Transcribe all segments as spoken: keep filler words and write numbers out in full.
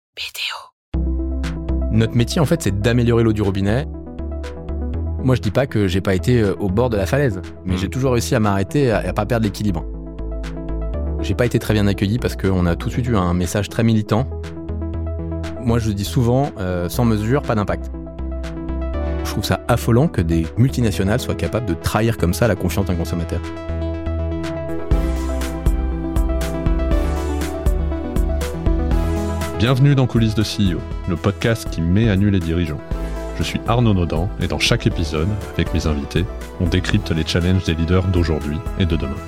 Météo. Notre métier, en fait, c'est d'améliorer l'eau du robinet. Moi, je dis pas que j'ai pas été au bord de la falaise, mais mmh. j'ai toujours réussi à m'arrêter et à pas perdre l'équilibre. J'ai pas été très bien accueilli parce qu'on a tout de suite eu un message très militant. Moi, je dis souvent, euh, sans mesure, pas d'impact. Je trouve ça affolant que des multinationales soient capables de trahir comme ça la confiance d'un consommateur. Bienvenue dans Coulisses de C E O, le podcast qui met à nu les dirigeants. Je suis Arnaud Naudan et dans chaque épisode, avec mes invités, on décrypte les challenges des leaders d'aujourd'hui et de demain.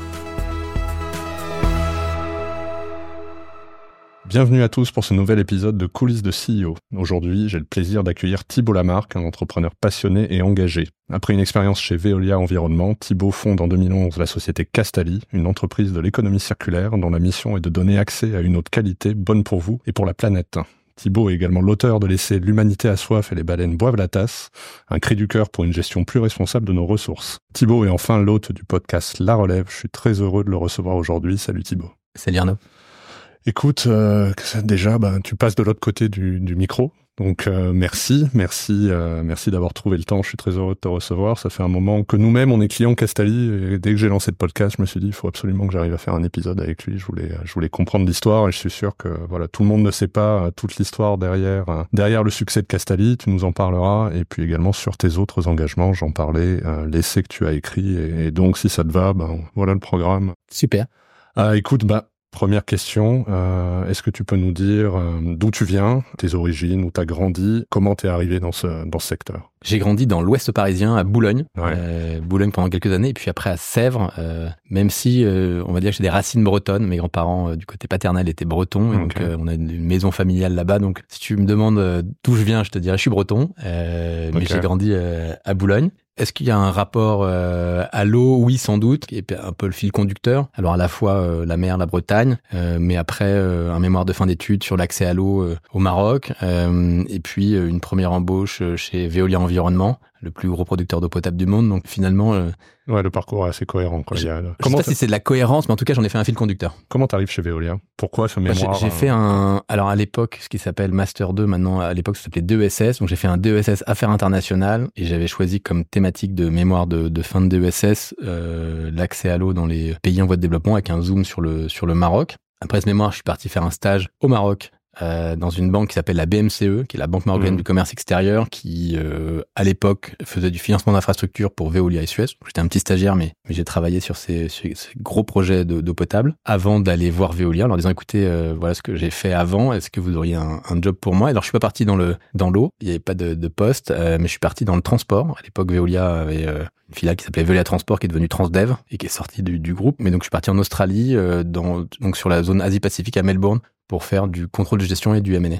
Bienvenue à tous pour ce nouvel épisode de Coulisses de C E O. Aujourd'hui, j'ai le plaisir d'accueillir Thibault Lamarque, un entrepreneur passionné et engagé. Après une expérience chez Veolia Environnement, Thibault fonde en deux mille onze la société Castali, une entreprise de l'économie circulaire dont la mission est de donner accès à une eau de qualité bonne pour vous et pour la planète. Thibault est également l'auteur de l'essai « L'humanité a soif et les baleines boivent la tasse », un cri du cœur pour une gestion plus responsable de nos ressources. Thibault est enfin l'hôte du podcast La Relève. Je suis très heureux de le recevoir aujourd'hui. Salut Thibault. Salut Arnaud. Écoute, euh, déjà, ben, tu passes de l'autre côté du, du micro. Donc euh, merci, merci, euh, merci d'avoir trouvé le temps. Je suis très heureux de te recevoir. Ça fait un moment que nous-mêmes, on est clients Castali. Et dès que j'ai lancé le podcast, je me suis dit, il faut absolument que j'arrive à faire un épisode avec lui. Je voulais, je voulais comprendre l'histoire et je suis sûr que voilà, tout le monde ne sait pas euh, toute l'histoire derrière, euh, derrière le succès de Castali. Tu nous en parleras. Et puis également sur tes autres engagements, j'en parlais, euh, l'essai que tu as écrit. Et, et donc, si ça te va, ben voilà le programme. Super. Euh, écoute, bah. Première question, euh, est-ce que tu peux nous dire euh, d'où tu viens, tes origines, où tu as grandi, comment tu es arrivé dans ce, dans ce secteur? J'ai grandi dans l'ouest parisien, à Boulogne, ouais. euh, Boulogne pendant quelques années, et puis après à Sèvres, euh, même si euh, on va dire que j'ai des racines bretonnes, mes grands-parents euh, du côté paternel étaient bretons, et okay. donc euh, on a une maison familiale là-bas, donc si tu me demandes euh, d'où je viens, je te dirais je suis breton, euh, okay. mais j'ai grandi euh, à Boulogne. Est-ce qu'il y a un rapport euh, à l'eau? Oui, sans doute, qui est un peu le fil conducteur. Alors à la fois euh, la mer, la Bretagne, euh, mais après euh, un mémoire de fin d'études sur l'accès à l'eau euh, au Maroc, euh, et puis euh, une première embauche chez Veolia Environnement, le plus gros producteur d'eau potable du monde. Donc finalement... Euh, ouais, le parcours est assez cohérent. Quoi. Je, Il y a... je Comment sais pas si c'est de la cohérence, mais en tout cas, j'en ai fait un fil conducteur. Comment t'arrives chez Veolia? Pourquoi ce mémoire? J'ai, j'ai fait un... Alors à l'époque, ce qui s'appelle Master deux, maintenant à l'époque, ça s'appelait deux E S S. Donc j'ai fait un deux E S S Affaires internationales et j'avais choisi comme thématique de mémoire de, de fin de deux E S S euh, l'accès à l'eau dans les pays en voie de développement avec un zoom sur le, sur le Maroc. Après ce mémoire, je suis parti faire un stage au Maroc. Euh, dans une banque qui s'appelle la B M C E, qui est la Banque marocaine mmh. du commerce extérieur, qui euh, à l'époque faisait du financement d'infrastructures pour Veolia et Suez. J'étais un petit stagiaire, mais, mais j'ai travaillé sur ces, sur ces gros projets de, d'eau potable avant d'aller voir Veolia en leur disant écoutez, euh, voilà ce que j'ai fait avant, est-ce que vous auriez un, un job pour moi? Alors je suis pas parti dans le dans l'eau, il y avait pas de, de poste, euh, mais je suis parti dans le transport. À l'époque, Veolia avait euh, une filiale qui s'appelait Veolia Transport, qui est devenue Transdev et qui est sortie du, du groupe. Mais donc je suis parti en Australie, euh, dans donc sur la zone Asie-Pacifique à Melbourne, pour faire du contrôle de gestion et du M and A.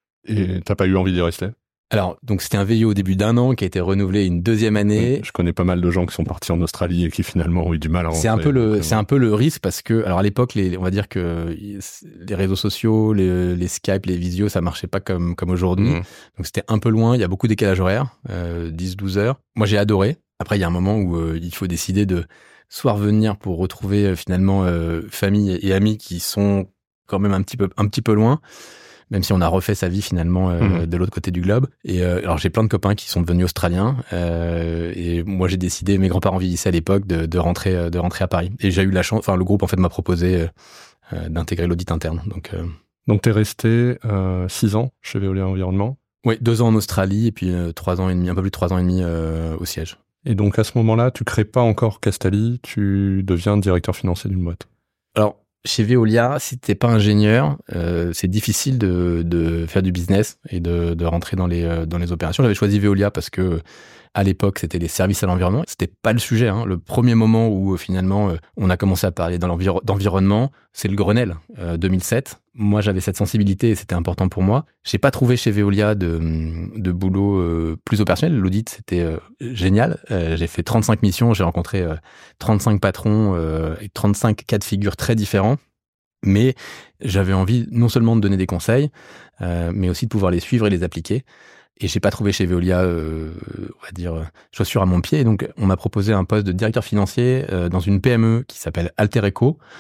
Et t'as pas eu envie d'y rester? Alors, donc c'était un V I O au début d'un an qui a été renouvelé une deuxième année. Je connais pas mal de gens qui sont partis en Australie et qui finalement ont eu du mal à rentrer. C'est un peu le, c'est un peu le risque parce que, alors à l'époque, les, on va dire que les réseaux sociaux, les, les Skype, les visios, ça marchait pas comme, comme aujourd'hui. Mmh. Donc c'était un peu loin. Il y a beaucoup de décalage horaire, euh, dix, douze heures. Moi, j'ai adoré. Après, il y a un moment où euh, il faut décider de soit revenir pour retrouver euh, finalement euh, famille et amis qui sont quand même un petit peu, un petit peu loin, même si on a refait sa vie finalement euh, mmh. de l'autre côté du globe. Et euh, alors j'ai plein de copains qui sont devenus australiens euh, et moi j'ai décidé, mes grands-parents vivissaient à l'époque, de, de rentrer, de rentrer à Paris. Et j'ai eu la chance, enfin le groupe en fait m'a proposé euh, d'intégrer l'audit interne. Donc, euh... donc t'es resté euh, six ans chez Veolia Environnement? Oui, deux ans en Australie et puis euh, trois ans et demi, un peu plus de trois ans et demi euh, au siège. Et donc à ce moment-là, tu crées pas encore Castali, tu deviens directeur financier d'une boîte. Alors chez Veolia, si t'es pas ingénieur, euh, c'est difficile de, de faire du business et de, de rentrer dans les, dans les opérations. J'avais choisi Veolia parce que à l'époque, c'était les services à l'environnement. C'était pas le sujet. Hein. Le premier moment où finalement on a commencé à parler dans l'enviro- d'environnement, c'est le Grenelle euh, deux mille sept. Moi, j'avais cette sensibilité et c'était important pour moi. J'ai pas trouvé chez Veolia de, de boulot euh, plus opérationnel. L'audit, c'était euh, génial. Euh, j'ai fait trente-cinq missions, j'ai rencontré euh, trente-cinq patrons euh, et trente-cinq cas de figure très différents. Mais j'avais envie non seulement de donner des conseils, euh, mais aussi de pouvoir les suivre et les appliquer. Et j'ai pas trouvé chez Veolia, euh, on va dire, chaussures à mon pied. Et donc, on m'a proposé un poste de directeur financier euh, dans une P M E qui s'appelle Alter Eco,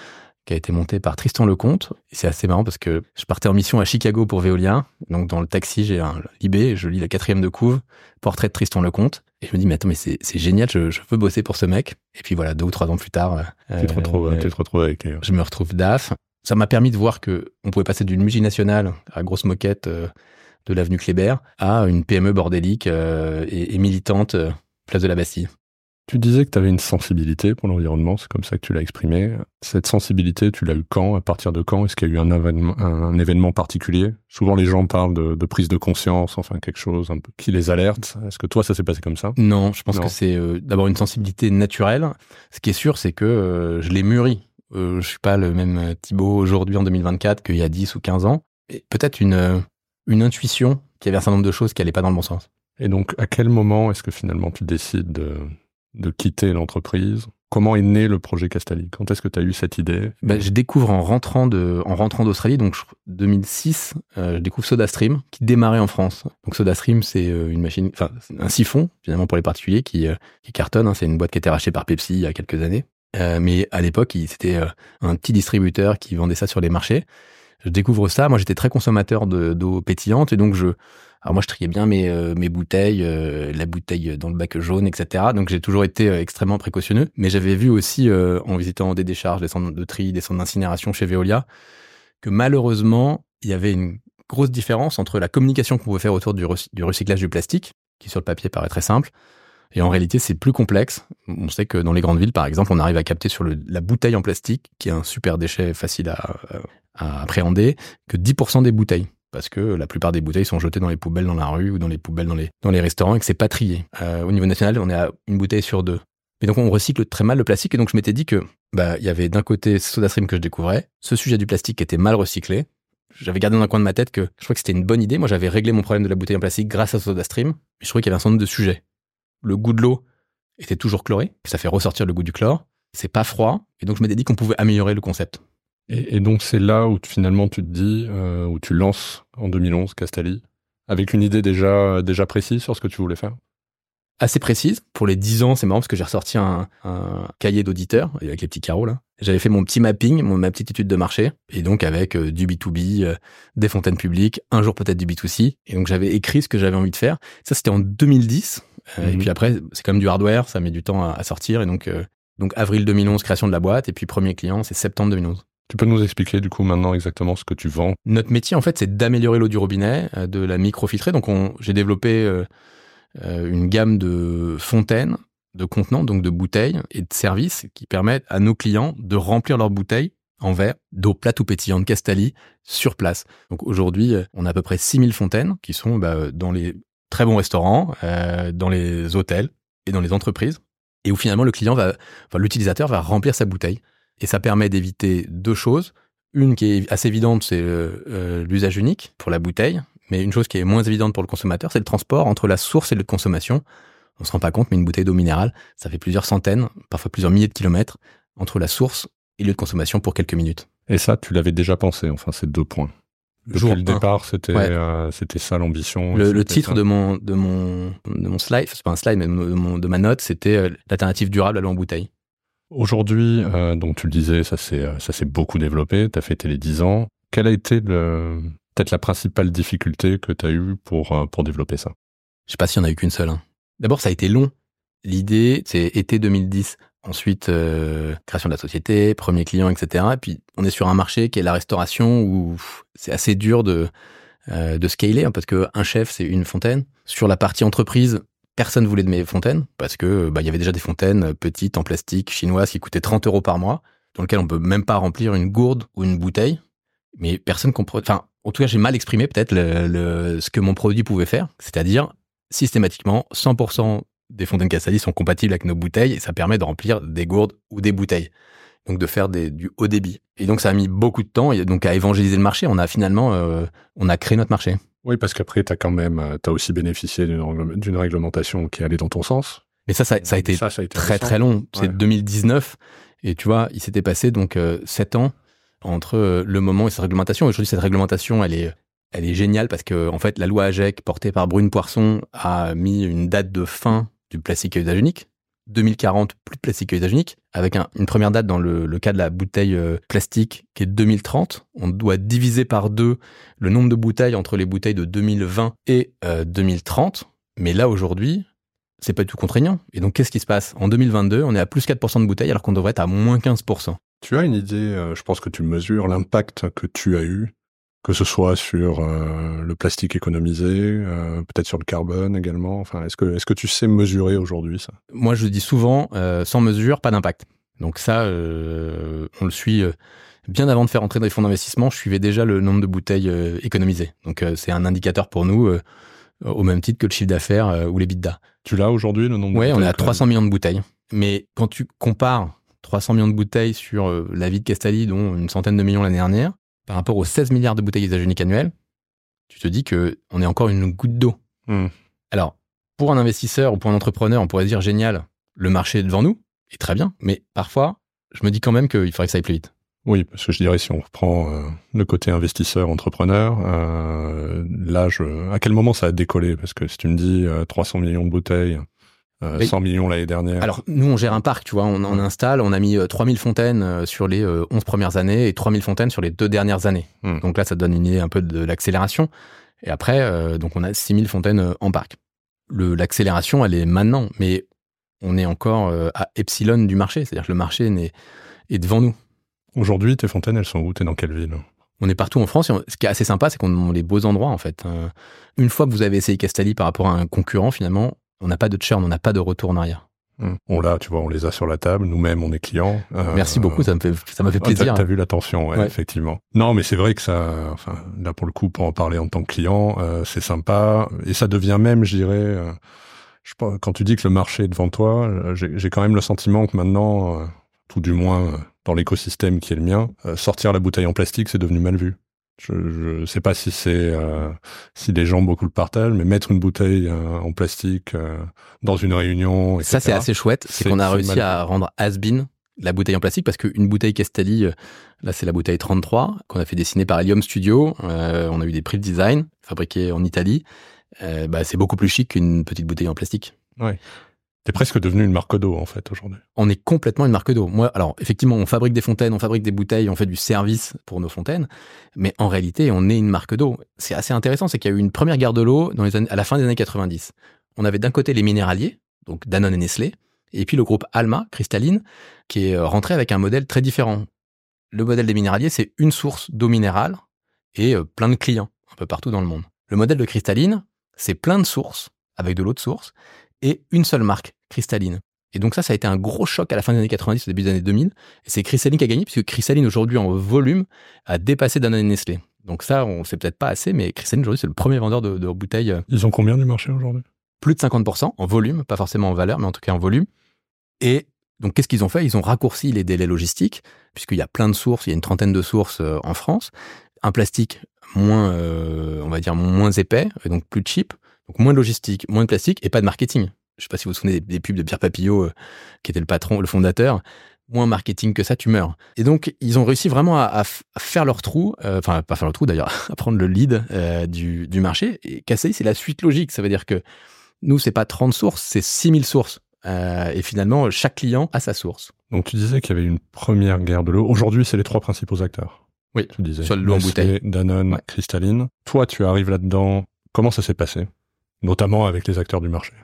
qui a été monté par Tristan Lecomte. Et c'est assez marrant parce que je partais en mission à Chicago pour Veolia. Donc, dans le taxi, j'ai un Libé, je lis la quatrième de couve, portrait de Tristan Lecomte. Et je me dis, mais attends, mais c'est, c'est génial, je, je veux bosser pour ce mec. Et puis voilà, deux ou trois ans plus tard, euh, tu te retrouves, euh, tu te retrouves avec lui. Je me retrouve D A F. Ça m'a permis de voir que on pouvait passer d'une multinationale à grosse moquette euh, de l'avenue Kléber à une P M E bordélique euh, et, et militante euh, place de la Bastille. Tu disais que tu avais une sensibilité pour l'environnement, c'est comme ça que tu l'as exprimé. Cette sensibilité, tu l'as eu quand? À partir de quand? Est-ce qu'il y a eu un événement, un, un événement particulier? Souvent, les gens parlent de, de prise de conscience, enfin quelque chose un peu qui les alerte. Est-ce que toi, ça s'est passé comme ça? Non, je pense non. que c'est euh, d'abord une sensibilité naturelle. Ce qui est sûr, c'est que euh, je l'ai mûri. Euh, je suis pas le même Thibaut aujourd'hui en deux mille vingt-quatre qu'il y a dix ou quinze ans. Et peut-être une, euh, une intuition qu'il y avait un certain nombre de choses qui allaient pas dans le bon sens. Et donc, à quel moment est-ce que finalement tu décides de... de quitter l'entreprise? Comment est né le projet Castali? Quand est-ce que tu as eu cette idée? Ben, je découvre en rentrant de, en rentrant d'Australie, donc deux mille six, euh, je découvre SodaStream qui démarrait en France. Donc SodaStream, c'est une machine, enfin un siphon finalement pour les particuliers qui, euh, qui cartonne. Hein. C'est une boîte qui a été rachetée par Pepsi il y a quelques années, euh, mais à l'époque, il, c'était euh, un petit distributeur qui vendait ça sur les marchés. Je découvre ça. Moi, j'étais très consommateur de, d'eau pétillante et donc je Alors moi, je triais bien mes, euh, mes bouteilles, euh, la bouteille dans le bac jaune, et cetera. Donc j'ai toujours été euh, extrêmement précautionneux. Mais j'avais vu aussi, euh, en visitant des décharges, des centres de tri, des centres d'incinération chez Veolia, que malheureusement, il y avait une grosse différence entre la communication qu'on pouvait faire autour du, rec- du recyclage du plastique, qui sur le papier paraît très simple, et en réalité, c'est plus complexe. On sait que dans les grandes villes, par exemple, on arrive à capter sur le, la bouteille en plastique, qui est un super déchet facile à, à appréhender, que dix pour cent des bouteilles. Parce que la plupart des bouteilles sont jetées dans les poubelles dans la rue ou dans les poubelles dans les, dans les restaurants et que c'est pas trié. Euh, au niveau national, on est à une bouteille sur deux. Mais donc, on recycle très mal le plastique. Et donc, je m'étais dit que, bah, il y avait d'un côté SodaStream que je découvrais, ce sujet du plastique qui était mal recyclé. J'avais gardé dans un coin de ma tête que je trouvais que c'était une bonne idée. Moi, j'avais réglé mon problème de la bouteille en plastique grâce à SodaStream. Mais je trouvais qu'il y avait un certain nombre de sujets. Le goût de l'eau était toujours chloré. Ça fait ressortir le goût du chlore. C'est pas froid. Et donc, je m'étais dit qu'on pouvait améliorer le concept. Et, et donc, c'est là où tu, finalement tu te dis, euh, où tu lances en deux mille onze Castali, avec une idée déjà, déjà précise sur ce que tu voulais faire? Assez précise. Pour les dix ans, c'est marrant parce que j'ai ressorti un, un cahier d'auditeur, avec les petits carreaux là. J'avais fait mon petit mapping, mon, ma petite étude de marché, et donc avec euh, du B deux B, euh, des fontaines publiques, un jour peut-être du B deux C. Et donc j'avais écrit ce que j'avais envie de faire. Ça, c'était en deux mille dix. Euh, mm-hmm. Et puis après, c'est comme du hardware, ça met du temps à, à sortir. Et donc, euh, donc avril deux mille onze, création de la boîte. Et puis premier client, c'est septembre deux mille onze. Tu peux nous expliquer du coup maintenant exactement ce que tu vends? Notre métier, en fait, c'est d'améliorer l'eau du robinet, euh, de la microfiltrer. Donc on, j'ai développé euh, euh, une gamme de fontaines, de contenants, donc de bouteilles et de services qui permettent à nos clients de remplir leurs bouteilles en verre d'eau plate ou pétillante Castali sur place. Donc aujourd'hui, on a à peu près six mille fontaines qui sont bah, dans les très bons restaurants, euh, dans les hôtels et dans les entreprises, et où finalement le client va, enfin l'utilisateur va remplir sa bouteille. Et ça permet d'éviter deux choses. Une qui est assez évidente, c'est euh, euh, l'usage unique pour la bouteille. Mais une chose qui est moins évidente pour le consommateur, c'est le transport entre la source et le lieu de consommation. On se rend pas compte, mais une bouteille d'eau minérale, ça fait plusieurs centaines, parfois plusieurs milliers de kilomètres entre la source et le lieu de consommation pour quelques minutes. Et ça, tu l'avais déjà pensé, enfin, ces deux points. Depuis le départ, c'était, ouais. euh, c'était ça l'ambition. Le, le titre ça. de mon, de mon, de mon slide, c'est pas un slide, mais de, mon, de ma note, c'était euh, l'alternative durable à l'eau en bouteille. Aujourd'hui, euh, donc tu le disais, ça s'est, ça s'est beaucoup développé, tu as fêté les dix ans. Quelle a été le, peut-être la principale difficulté que tu as eue pour, pour développer ça? Je sais pas s'il y en a eu qu'une seule. Hein. D'abord, ça a été long. L'idée, c'est été deux mille dix. Ensuite, euh, création de la société, premier client, et cetera. Et puis, on est sur un marché qui est la restauration où pff, c'est assez dur de, euh, de scaler, hein, parce que un chef, c'est une fontaine. Sur la partie entreprise, personne voulait de mes fontaines parce que bah il y avait déjà des fontaines petites en plastique chinoises qui coûtaient trente euros par mois, dans lesquelles on peut même pas remplir une gourde ou une bouteille. Mais personne comprend. Enfin, en tout cas, j'ai mal exprimé peut-être le, le, ce que mon produit pouvait faire, c'est-à-dire systématiquement cent pour cent des fontaines Castali sont compatibles avec nos bouteilles et ça permet de remplir des gourdes ou des bouteilles. Donc de faire des, du haut débit. Et donc ça a mis beaucoup de temps et donc à évangéliser le marché. On a finalement, euh, on a créé notre marché. Oui, parce qu'après, tu as quand même, tu as aussi bénéficié d'une, d'une réglementation qui allait dans ton sens. Mais ça, ça, ça, a, été ça, ça a été très, récent. très long. C'est ouais. deux mille dix-neuf. Et tu vois, il s'était passé donc euh, sept ans entre euh, le moment et cette réglementation. Aujourd'hui, cette réglementation, elle est, elle est géniale parce que, en fait, la loi AGEC, portée par Brune Poirson, a mis une date de fin du plastique à usage unique. deux mille quarante, plus de plastique à usage unique, avec un, une première date dans le, le cas de la bouteille euh, plastique qui est deux mille trente. On doit diviser par deux le nombre de bouteilles entre les bouteilles de deux mille vingt et euh, deux mille trente. Mais là, aujourd'hui, c'est pas du tout contraignant. Et donc, qu'est-ce qui se passe ? En deux mille vingt-deux, on est à plus quatre pour cent de bouteilles alors qu'on devrait être à moins quinze pour cent. Tu as une idée, euh, je pense que tu mesures l'impact que tu as eu, que ce soit sur euh, le plastique économisé, euh, peut-être sur le carbone également. Enfin, est-ce que, est-ce que tu sais mesurer aujourd'hui ça ? Moi, je dis souvent, euh, sans mesure, pas d'impact. Donc ça, euh, on le suit euh, bien avant de faire entrer dans les fonds d'investissement. Je suivais déjà le nombre de bouteilles euh, économisées. Donc euh, c'est un indicateur pour nous, euh, au même titre que le chiffre d'affaires euh, ou les bidas. Tu l'as aujourd'hui, le nombre de ouais, bouteilles ? Oui, on est à trois cents millions de bouteilles. Mais quand tu compares trois cents millions de bouteilles sur euh, la vie de Castali, dont une centaine de millions l'année dernière, par rapport aux seize milliards de bouteilles d'usage unique annuelles, tu te dis qu'on est encore une goutte d'eau. Mmh. Alors, pour un investisseur ou pour un entrepreneur, on pourrait dire génial, le marché est devant nous, et très bien, mais parfois, je me dis quand même qu'il faudrait que ça aille plus vite. Oui, parce que je dirais, si on reprend euh, le côté investisseur, entrepreneur, euh, là, je, à quel moment ça a décollé ? Parce que si tu me dis euh, trois cents millions de bouteilles, euh, cent millions l'année dernière... Alors, nous, on gère un parc, tu vois, on, on installe, on a mis euh, trois mille fontaines euh, sur les euh, onze premières années et trois mille fontaines sur les deux dernières années. Mmh. Donc là, ça te donne une idée un peu de l'accélération. Et après, euh, donc on a six mille fontaines euh, en parc. Le, l'accélération, elle est maintenant, mais on est encore euh, à epsilon du marché, c'est-à-dire que le marché est, est devant nous. Aujourd'hui, tes fontaines, elles sont où ? T'es dans quelle ville ? On est partout en France. Et on, ce qui est assez sympa, c'est qu'on a les beaux endroits, en fait. Euh, une fois que vous avez essayé Castali par rapport à un concurrent, finalement, on n'a pas de churn, on n'a pas de retour en arrière. Mmh. On l'a, tu vois, on les a sur la table. Nous-mêmes, on est clients. Euh, Merci beaucoup, ça me fait, ça m'a fait plaisir. T'as, t'as vu l'attention, ouais, ouais. Effectivement. Non, mais c'est vrai que ça, enfin, là, pour le coup, pour en parler en tant que client, euh, c'est sympa. Et ça devient même, je dirais, euh, je sais pas, quand tu dis que le marché est devant toi, j'ai, j'ai quand même le sentiment que maintenant, euh, tout du moins euh, dans l'écosystème qui est le mien, euh, sortir la bouteille en plastique, c'est devenu mal vu. Je ne sais pas si c'est euh, si les gens beaucoup le partagent, mais mettre une bouteille euh, en plastique euh, dans une réunion, et cetera. Ça, c'est assez chouette. C'est, c'est qu'on a réussi à rendre has-been la bouteille en plastique, parce qu'une bouteille Castali, euh, là, c'est la bouteille trente-trois, qu'on a fait dessiner par Helium Studio. Euh, on a eu des prix de design, fabriqués en Italie. Euh, bah, c'est beaucoup plus chic qu'une petite bouteille en plastique. Ouais. T'es presque devenu une marque d'eau, en fait, aujourd'hui. On est complètement une marque d'eau. Moi, alors, effectivement, on fabrique des fontaines, on fabrique des bouteilles, on fait du service pour nos fontaines, mais en réalité, on est une marque d'eau. C'est assez intéressant, c'est qu'il y a eu une première guerre de l'eau dans les années, à la fin des années quatre-vingt-dix. On avait d'un côté les minéraliers, donc Danone et Nestlé, et puis le groupe Alma, cristalline, qui est rentré avec un modèle très différent. Le modèle des minéraliers, c'est une source d'eau minérale et plein de clients, un peu partout dans le monde. Le modèle de cristalline, c'est plein de sources, avec de l'eau de source, et une seule marque, Cristalline. Et donc ça, ça a été un gros choc à la fin des années quatre-vingt-dix, au début des années deux mille. Et c'est Cristalline qui a gagné, puisque Cristalline, aujourd'hui, en volume, a dépassé Danone et Nestlé. Donc ça, on ne sait peut-être pas assez, mais Cristalline, aujourd'hui, c'est le premier vendeur de, de bouteilles. Ils ont combien du marché aujourd'hui ? Plus de cinquante pour cent en volume, pas forcément en valeur, mais en tout cas en volume. Et donc, qu'est-ce qu'ils ont fait ? Ils ont raccourci les délais logistiques, puisqu'il y a plein de sources, il y a une trentaine de sources euh, en France. Un plastique moins, euh, on va dire, moins épais, et donc plus cheap. Donc moins de logistique, moins de plastique et pas de marketing. Je sais pas si vous vous souvenez des, des pubs de Pierre Papillot, euh, qui était le patron, le fondateur. Moins marketing que ça, tu meurs. Et donc, ils ont réussi vraiment à, à, f- à faire leur trou, euh, enfin, pas faire leur trou d'ailleurs, à prendre le lead euh, du, du marché. Et Castali, c'est la suite logique. Ça veut dire que nous, c'est pas trente sources, c'est six mille sources. Euh, et finalement, chaque client a sa source. Donc, tu disais qu'il y avait une première guerre de l'eau. Aujourd'hui, c'est les trois principaux acteurs. Oui, tu disais. Sur l'eau en bouteille. Danone, ouais. Cristalline. Toi, tu arrives là-dedans. Comment ça s'est passé ? Notamment avec les acteurs du marché.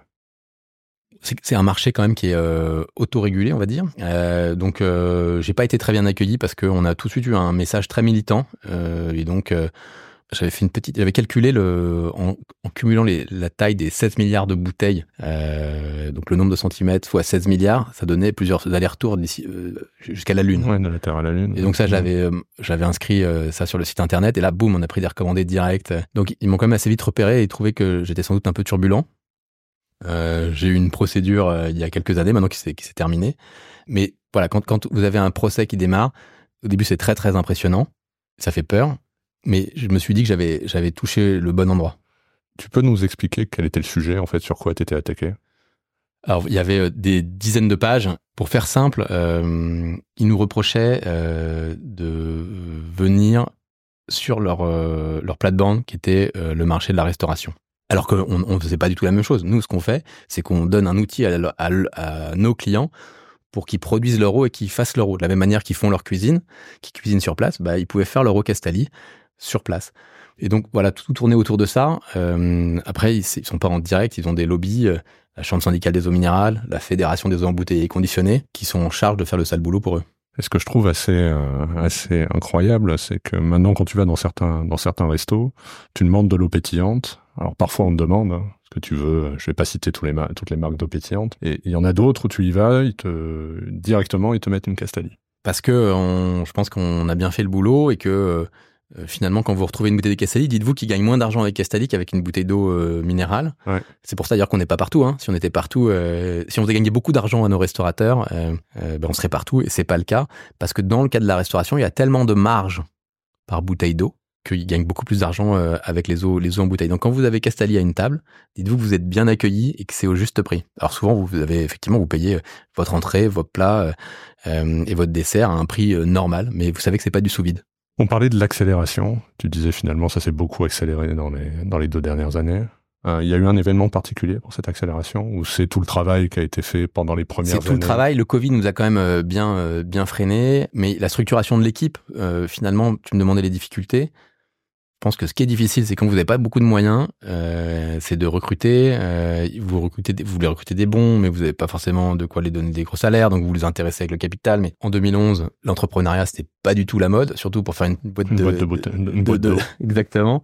C'est, c'est un marché quand même qui est euh, autorégulé, on va dire. Euh, donc, euh, j'ai pas été très bien accueilli parce qu'on a tout de suite eu un message très militant. Euh, et donc, euh, j'avais fait une petite, j'avais calculé le, en, en cumulant les, la taille des sept milliards de bouteilles, euh, donc le nombre de centimètres fois seize milliards, ça donnait plusieurs allers-retours d'ici euh, jusqu'à la Lune. Ouais, de la Terre à la Lune. Et donc ça, j'avais, euh, j'avais inscrit euh, ça sur le site internet. Et là, boum, on a pris des recommandés directs. Donc, ils m'ont quand même assez vite repéré et trouvé que j'étais sans doute un peu turbulent. Euh, j'ai eu une procédure euh, il y a quelques années maintenant qui s'est, qui s'est terminée. Mais voilà, quand, quand vous avez un procès qui démarre, au début c'est très très impressionnant, ça fait peur, mais je me suis dit que j'avais, j'avais touché le bon endroit. Tu peux nous expliquer quel était le sujet, en fait, sur quoi tu étais attaqué ? Alors, il y avait des dizaines de pages. Pour faire simple, euh, ils nous reprochaient euh, de venir sur leur, euh, leur plate-bande qui était euh, le marché de la restauration. Alors qu'on ne faisait pas du tout la même chose. Nous, ce qu'on fait, c'est qu'on donne un outil à, à, à nos clients pour qu'ils produisent leur eau et qu'ils fassent leur eau. De la même manière qu'ils font leur cuisine, qu'ils cuisinent sur place, bah, ils pouvaient faire leur eau Castali sur place. Et donc, voilà, tout tournait autour de ça. Euh, après, ils ne sont pas en direct, ils ont des lobbies, euh, la Chambre syndicale des eaux minérales, la Fédération des eaux embouteillées et conditionnées, qui sont en charge de faire le sale boulot pour eux. Et ce que je trouve assez euh, assez incroyable, c'est que maintenant, quand tu vas dans certains dans certains restos, tu demandes de l'eau pétillante. Alors parfois on te demande hein, ce que tu veux. Je vais pas citer tous les ma- toutes les marques d'eau pétillante. Et il y en a d'autres où tu y vas, ils te directement ils te mettent une Castali. Parce que on, je pense qu'on a bien fait le boulot et que euh, finalement, quand vous retrouvez une bouteille de Castali, dites-vous qu'ils gagnent moins d'argent avec Castali qu'avec une bouteille d'eau euh, minérale. Ouais. C'est pour ça d'ailleurs qu'on n'est pas partout. Hein. Si on était partout, euh, si on faisait gagner beaucoup d'argent à nos restaurateurs, euh, euh, ben on serait partout et c'est pas le cas. Parce que dans le cas de la restauration, il y a tellement de marge par bouteille d'eau qu'ils gagnent beaucoup plus d'argent euh, avec les eaux, les eaux en bouteille. Donc quand vous avez Castali à une table, dites-vous que vous êtes bien accueilli et que c'est au juste prix. Alors souvent, vous avez effectivement, vous payez votre entrée, votre plat euh, et votre dessert à un prix euh, normal, mais vous savez que c'est pas du sous-vide. On parlait de l'accélération. Tu disais finalement ça s'est beaucoup accéléré dans les dans les deux dernières années. Euh, il y a eu un événement particulier pour cette accélération ou c'est tout le travail qui a été fait pendant les premières années? C'est tout le travail. Le Covid nous a quand même bien bien freiné, mais la structuration de l'équipe, euh, finalement, tu me demandais les difficultés. Je pense que ce qui est difficile, c'est quand vous n'avez pas beaucoup de moyens, euh, c'est de recruter. Euh, vous recrutez, vous voulez recruter des bons, mais vous n'avez pas forcément de quoi les donner des gros salaires, donc vous les intéressez avec le capital. Mais en deux mille onze, l'entrepreneuriat, c'était pas du tout la mode, surtout pour faire une boîte une de, boîte de, boîte, de, une boîte de, d'eau. de exactement.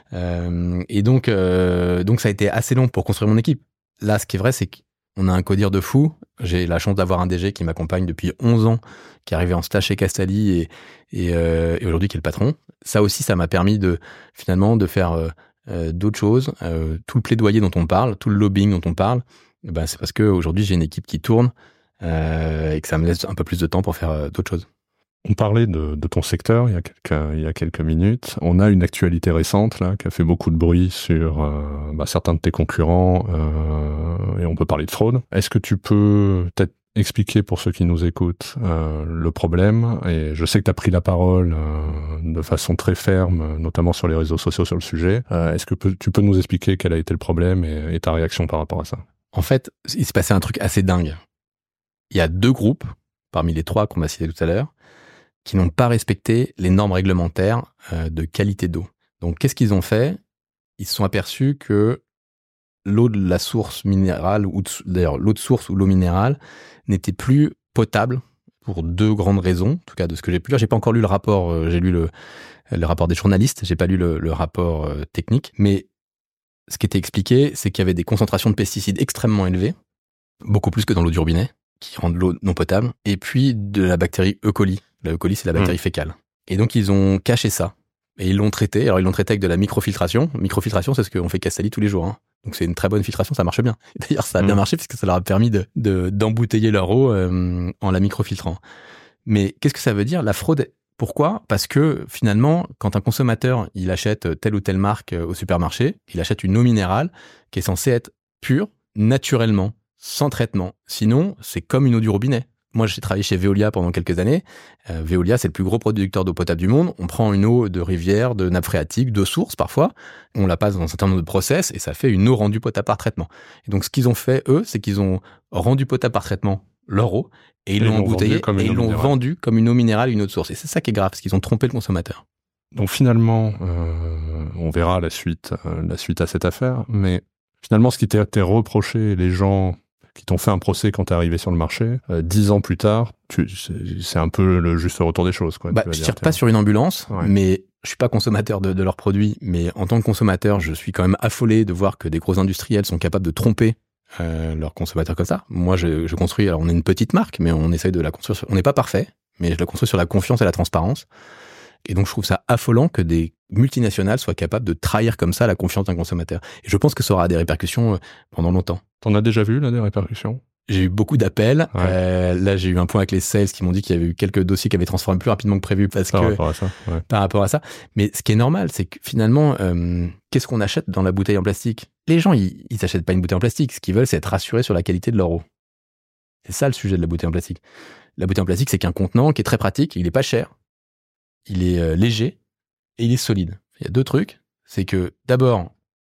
Euh, et donc, euh, donc ça a été assez long pour construire mon équipe. Là, ce qui est vrai, c'est qu'on a un codir de fou. J'ai la chance d'avoir un D G qui m'accompagne depuis onze ans, qui est arrivé en stage chez Castali et, et, euh, et aujourd'hui qui est le patron. Ça aussi, ça m'a permis de finalement de faire euh, d'autres choses. Euh, tout le plaidoyer dont on parle, tout le lobbying dont on parle, ben c'est parce que aujourd'hui j'ai une équipe qui tourne euh, et que ça me laisse un peu plus de temps pour faire euh, d'autres choses. On parlait de, de ton secteur il y a quelques il y a quelques minutes. On a une actualité récente là qui a fait beaucoup de bruit sur euh, bah, certains de tes concurrents euh, et on peut parler de fraude. Est-ce que tu peux peut-être expliquer pour ceux qui nous écoutent euh, le problème? Et je sais que tu as pris la parole euh, de façon très ferme, notamment sur les réseaux sociaux sur le sujet. Euh, est-ce que peu, tu peux nous expliquer quel a été le problème et, et ta réaction par rapport à ça? En fait, il s'est passé un truc assez dingue. Il y a deux groupes, parmi les trois qu'on a cités tout à l'heure, qui n'ont pas respecté les normes réglementaires euh, de qualité d'eau. Donc, qu'est-ce qu'ils ont fait? Ils se sont aperçus que l'eau de la source minérale, ou de, d'ailleurs l'eau de source ou l'eau minérale, n'était plus potable pour deux grandes raisons, en tout cas de ce que j'ai pu lire. J'ai pas encore lu le rapport, euh, j'ai lu le, le rapport des journalistes, j'ai pas lu le, le rapport euh, technique, mais ce qui était expliqué, c'est qu'il y avait des concentrations de pesticides extrêmement élevées, beaucoup plus que dans l'eau du robinet, qui rendent l'eau non potable, et puis de la bactérie E. coli. La E. coli, c'est la bactérie mmh. fécale. Et donc, ils ont caché ça. Et ils l'ont traité. Alors, ils l'ont traité avec de la microfiltration. Microfiltration, c'est ce qu'on fait Castali tous les jours. Hein. Donc, c'est une très bonne filtration, ça marche bien. D'ailleurs, ça a mmh. bien marché puisque ça leur a permis de, de, d'embouteiller leur eau euh, en la microfiltrant. Mais qu'est-ce que ça veut dire? La fraude, pourquoi? Parce que finalement, quand un consommateur, il achète telle ou telle marque au supermarché, il achète une eau minérale qui est censée être pure, naturellement, sans traitement. Sinon, c'est comme une eau du robinet. Moi, j'ai travaillé chez Veolia pendant quelques années. Euh, Veolia, c'est le plus gros producteur d'eau potable du monde. On prend une eau de rivière, de nappe phréatique, de source parfois. On la passe dans un certain nombre de process et ça fait une eau rendue potable par traitement. Et donc, ce qu'ils ont fait, eux, c'est qu'ils ont rendu potable par traitement leur eau et ils et l'ont embouteillée et ils l'ont vendue comme une eau minérale, une eau de source. Et c'est ça qui est grave, parce qu'ils ont trompé le consommateur. Donc finalement, euh, on verra la suite, euh, la suite à cette affaire. Mais finalement, ce qui t'a été reproché, les gens qui t'ont fait un procès quand t'es arrivé sur le marché, euh, dix ans plus tard, tu, c'est, c'est un peu le juste retour des choses, quoi. Bah, je tire pas sur une ambulance, ouais. mais je suis pas consommateur de, de leurs produits, mais en tant que consommateur, je suis quand même affolé de voir que des gros industriels sont capables de tromper euh, leurs consommateurs comme ça. Moi, je, je construis, alors on est une petite marque, mais on essaye de la construire sur, on n'est pas parfait, mais je la construis sur la confiance et la transparence. Et donc, je trouve ça affolant que des multinationales soient capables de trahir comme ça la confiance d'un consommateur. Et je pense que ça aura des répercussions pendant longtemps. T'en as déjà vu, là, des répercussions? J'ai eu beaucoup d'appels. Ouais. Euh, là, j'ai eu un point avec les sales qui m'ont dit qu'il y avait eu quelques dossiers qui avaient transformé plus rapidement que prévu parce par que rapport à ça, ouais. par rapport à ça. Mais ce qui est normal, c'est que finalement, euh, qu'est-ce qu'on achète dans la bouteille en plastique? Les gens, ils, ils achètent pas une bouteille en plastique. Ce qu'ils veulent, c'est être rassurés sur la qualité de leur eau. C'est ça le sujet de la bouteille en plastique. La bouteille en plastique, c'est qu'un contenant qui est très pratique. Il est pas cher. Il est euh, léger et il est solide. Il y a deux trucs. C'est que d'abord,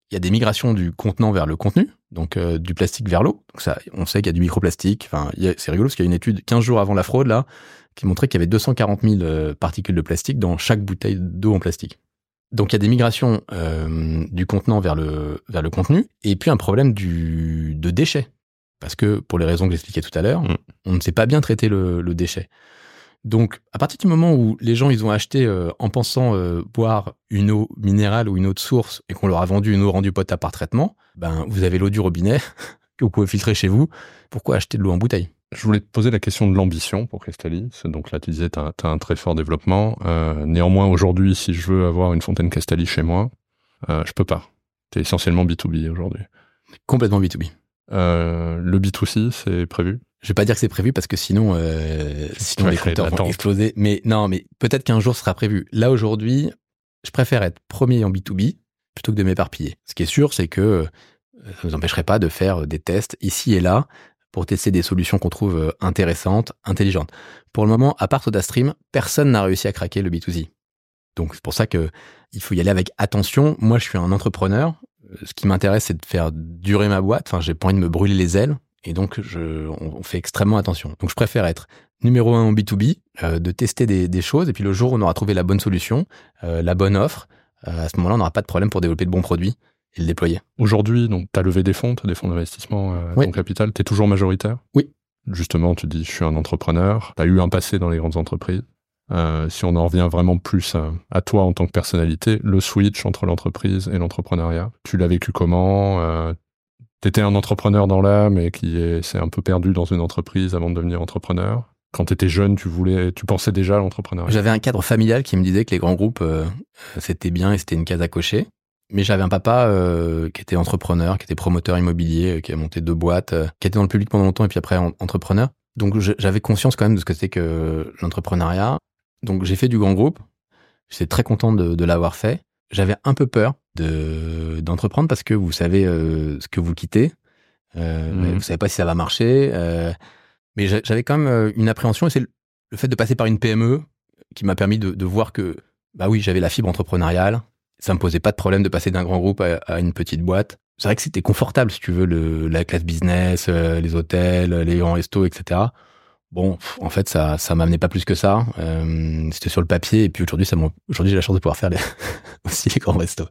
il y a des migrations du contenant vers le contenu, donc euh, du plastique vers l'eau. Donc ça, on sait qu'il y a du microplastique. Enfin, il y a, c'est rigolo parce qu'il y a une étude quinze jours avant la fraude là qui montrait qu'il y avait deux cent quarante mille euh, particules de plastique dans chaque bouteille d'eau en plastique. Donc il y a des migrations euh, du contenant vers le vers le contenu, et puis un problème du de déchets, parce que pour les raisons que j'expliquais tout à l'heure, mmh. on ne sait pas bien traiter le, le déchet. Donc à partir du moment où les gens ils ont acheté euh, en pensant euh, boire une eau minérale ou une eau de source et qu'on leur a vendu une eau rendue potable par traitement, ben vous avez l'eau du robinet que vous pouvez filtrer chez vous. Pourquoi acheter de l'eau en bouteille ? Je voulais te poser la question de l'ambition pour Castelli. Donc là, tu disais, tu as un très fort développement. Euh, néanmoins, aujourd'hui, si je veux avoir une fontaine Castelli chez moi, euh, je peux pas. Tu es essentiellement B deux B aujourd'hui. Complètement B deux B. Euh, le B deux C, c'est prévu ? Je vais pas dire que c'est prévu parce que sinon, euh, sinon les compteurs vont exploser. Mais non, mais peut-être qu'un jour ce sera prévu. Là, aujourd'hui, je préfère être premier en B deux B plutôt que de m'éparpiller. Ce qui est sûr, c'est que ça ne nous empêcherait pas de faire des tests ici et là pour tester des solutions qu'on trouve intéressantes, intelligentes. Pour le moment, à part SodaStream, personne n'a réussi à craquer le B deux C. Donc, c'est pour ça que il faut y aller avec attention. Moi, je suis un entrepreneur. Ce qui m'intéresse, c'est de faire durer ma boîte. Enfin, j'ai pas envie de me brûler les ailes. Et donc, je, on fait extrêmement attention. Donc, je préfère être numéro un en B deux B, euh, de tester des, des choses. Et puis, le jour où on aura trouvé la bonne solution, euh, la bonne offre, euh, à ce moment-là, on n'aura pas de problème pour développer de bons produits et le déployer. Aujourd'hui, donc, tu as levé des fonds, tu as des fonds d'investissement euh, oui. ton capital. Tu es toujours majoritaire ? Oui. Justement, tu dis, je suis un entrepreneur. Tu as eu un passé dans les grandes entreprises. Euh, si on en revient vraiment plus à, à toi en tant que personnalité, le switch entre l'entreprise et l'entrepreneuriat, tu l'as vécu comment ? euh, T'étais un entrepreneur dans l'âme et qui est, s'est un peu perdu dans une entreprise avant de devenir entrepreneur. Quand t'étais jeune, tu voulais, tu pensais déjà à l'entrepreneuriat. J'avais un cadre familial qui me disait que les grands groupes, euh, c'était bien et c'était une case à cocher. Mais j'avais un papa euh, qui était entrepreneur, qui était promoteur immobilier, euh, qui a monté deux boîtes, euh, qui était dans le public pendant longtemps et puis après en, entrepreneur. Donc je, j'avais conscience quand même de ce que c'était que l'entrepreneuriat. Donc j'ai fait du grand groupe. J'étais très content de, de l'avoir fait. J'avais un peu peur de d'entreprendre parce que vous savez euh, ce que vous quittez, euh, mmh. vous savez pas si ça va marcher, euh, mais j'avais quand même une appréhension, et c'est le, le fait de passer par une P M E qui m'a permis de, de voir que bah oui, j'avais la fibre entrepreneuriale, ça me posait pas de problème de passer d'un grand groupe à, à une petite boîte. C'est vrai que c'était confortable, si tu veux, le, la classe business, euh, les hôtels, les grands restos, et cetera. Bon, en fait, ça, ça m'amenait pas plus que ça. Euh, c'était sur le papier, et puis aujourd'hui, ça aujourd'hui, j'ai la chance de pouvoir faire les aussi les grands restos.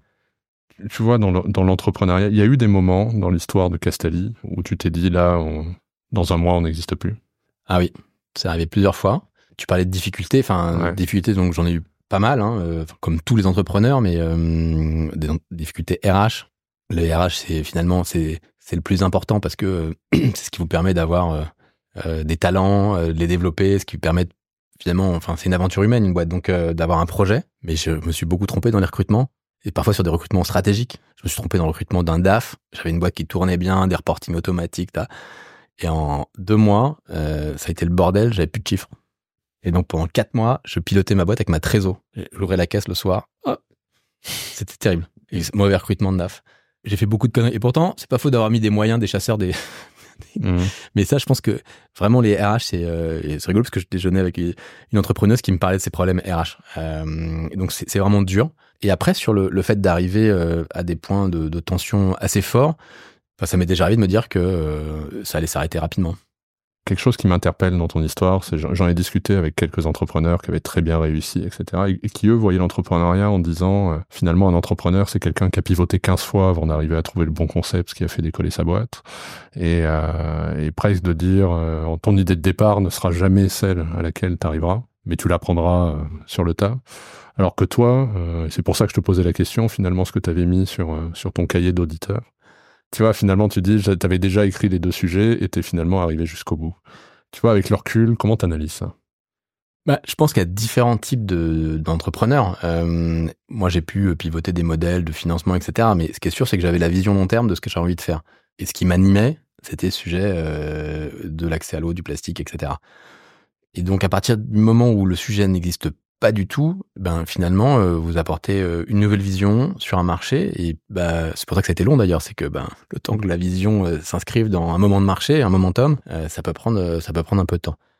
Tu vois, dans, le, dans l'entrepreneuriat, il y a eu des moments dans l'histoire de Castelli où tu t'es dit, là, on, dans un mois, on n'existe plus. Ah oui, c'est arrivé plusieurs fois. Tu parlais de difficultés, enfin, ouais. difficultés, donc j'en ai eu pas mal, hein, euh, comme tous les entrepreneurs, mais euh, des, des difficultés R H. Le R H, c'est finalement, c'est, c'est le plus important parce que euh, c'est ce qui vous permet d'avoir euh, euh, des talents, euh, de les développer, ce qui vous permet, finalement, enfin, c'est une aventure humaine, une boîte, donc euh, d'avoir un projet. Mais je me suis beaucoup trompé dans les recrutements. Et parfois sur des recrutements stratégiques. Je me suis trompé dans le recrutement d'un D A F. J'avais une boîte qui tournait bien, des reportings automatiques. Là. Et en deux mois, euh, ça a été le bordel, j'avais plus de chiffres. Et donc pendant quatre mois, je pilotais ma boîte avec ma trésor. J'ouvrais la caisse le soir. Oh, c'était terrible. Et mauvais recrutement de D A F. J'ai fait beaucoup de conneries. Et pourtant, c'est pas faux d'avoir mis des moyens, des chasseurs, des... Mmh. Mais ça, je pense que vraiment les R H, c'est, euh, c'est rigolo parce que je déjeunais avec une entrepreneuse qui me parlait de ses problèmes R H. Euh, donc c'est, c'est vraiment dur. Et après, sur le, le fait d'arriver euh, à des points de, de tension assez forts, ça m'est déjà arrivé de me dire que euh, ça allait s'arrêter rapidement. Quelque chose qui m'interpelle dans ton histoire, c'est j'en ai discuté avec quelques entrepreneurs qui avaient très bien réussi, et cetera, et qui, eux, voyaient l'entrepreneuriat en disant, euh, finalement, un entrepreneur, c'est quelqu'un qui a pivoté quinze fois avant d'arriver à trouver le bon concept, ce qui a fait décoller sa boîte, et, euh, et presque de dire, euh, ton idée de départ ne sera jamais celle à laquelle tu arriveras, mais tu l'apprendras euh, sur le tas. Alors que toi, euh, c'est pour ça que je te posais la question, finalement, ce que tu avais mis sur, euh, sur ton cahier d'auditeur, tu vois, finalement, tu dis, tu avais déjà écrit les deux sujets et tu es finalement arrivé jusqu'au bout. Tu vois, avec le recul, comment tu analyses ça ? Bah, je pense qu'il y a différents types de, d'entrepreneurs. Euh, moi, j'ai pu pivoter des modèles de financement, et cetera. Mais ce qui est sûr, c'est que j'avais la vision long terme de ce que j'ai envie de faire. Et ce qui m'animait, c'était le sujet euh, de l'accès à l'eau, du plastique, et cetera. Et donc, à partir du moment où le sujet n'existe pas du tout, ben finalement, euh, vous apportez euh, une nouvelle vision sur un marché. Et bah, c'est pour ça que ça a été long d'ailleurs. C'est que ben, le temps que la vision euh, s'inscrive dans un moment de marché, un momentum, euh, ça peut prendre, ça peut prendre un peu de temps.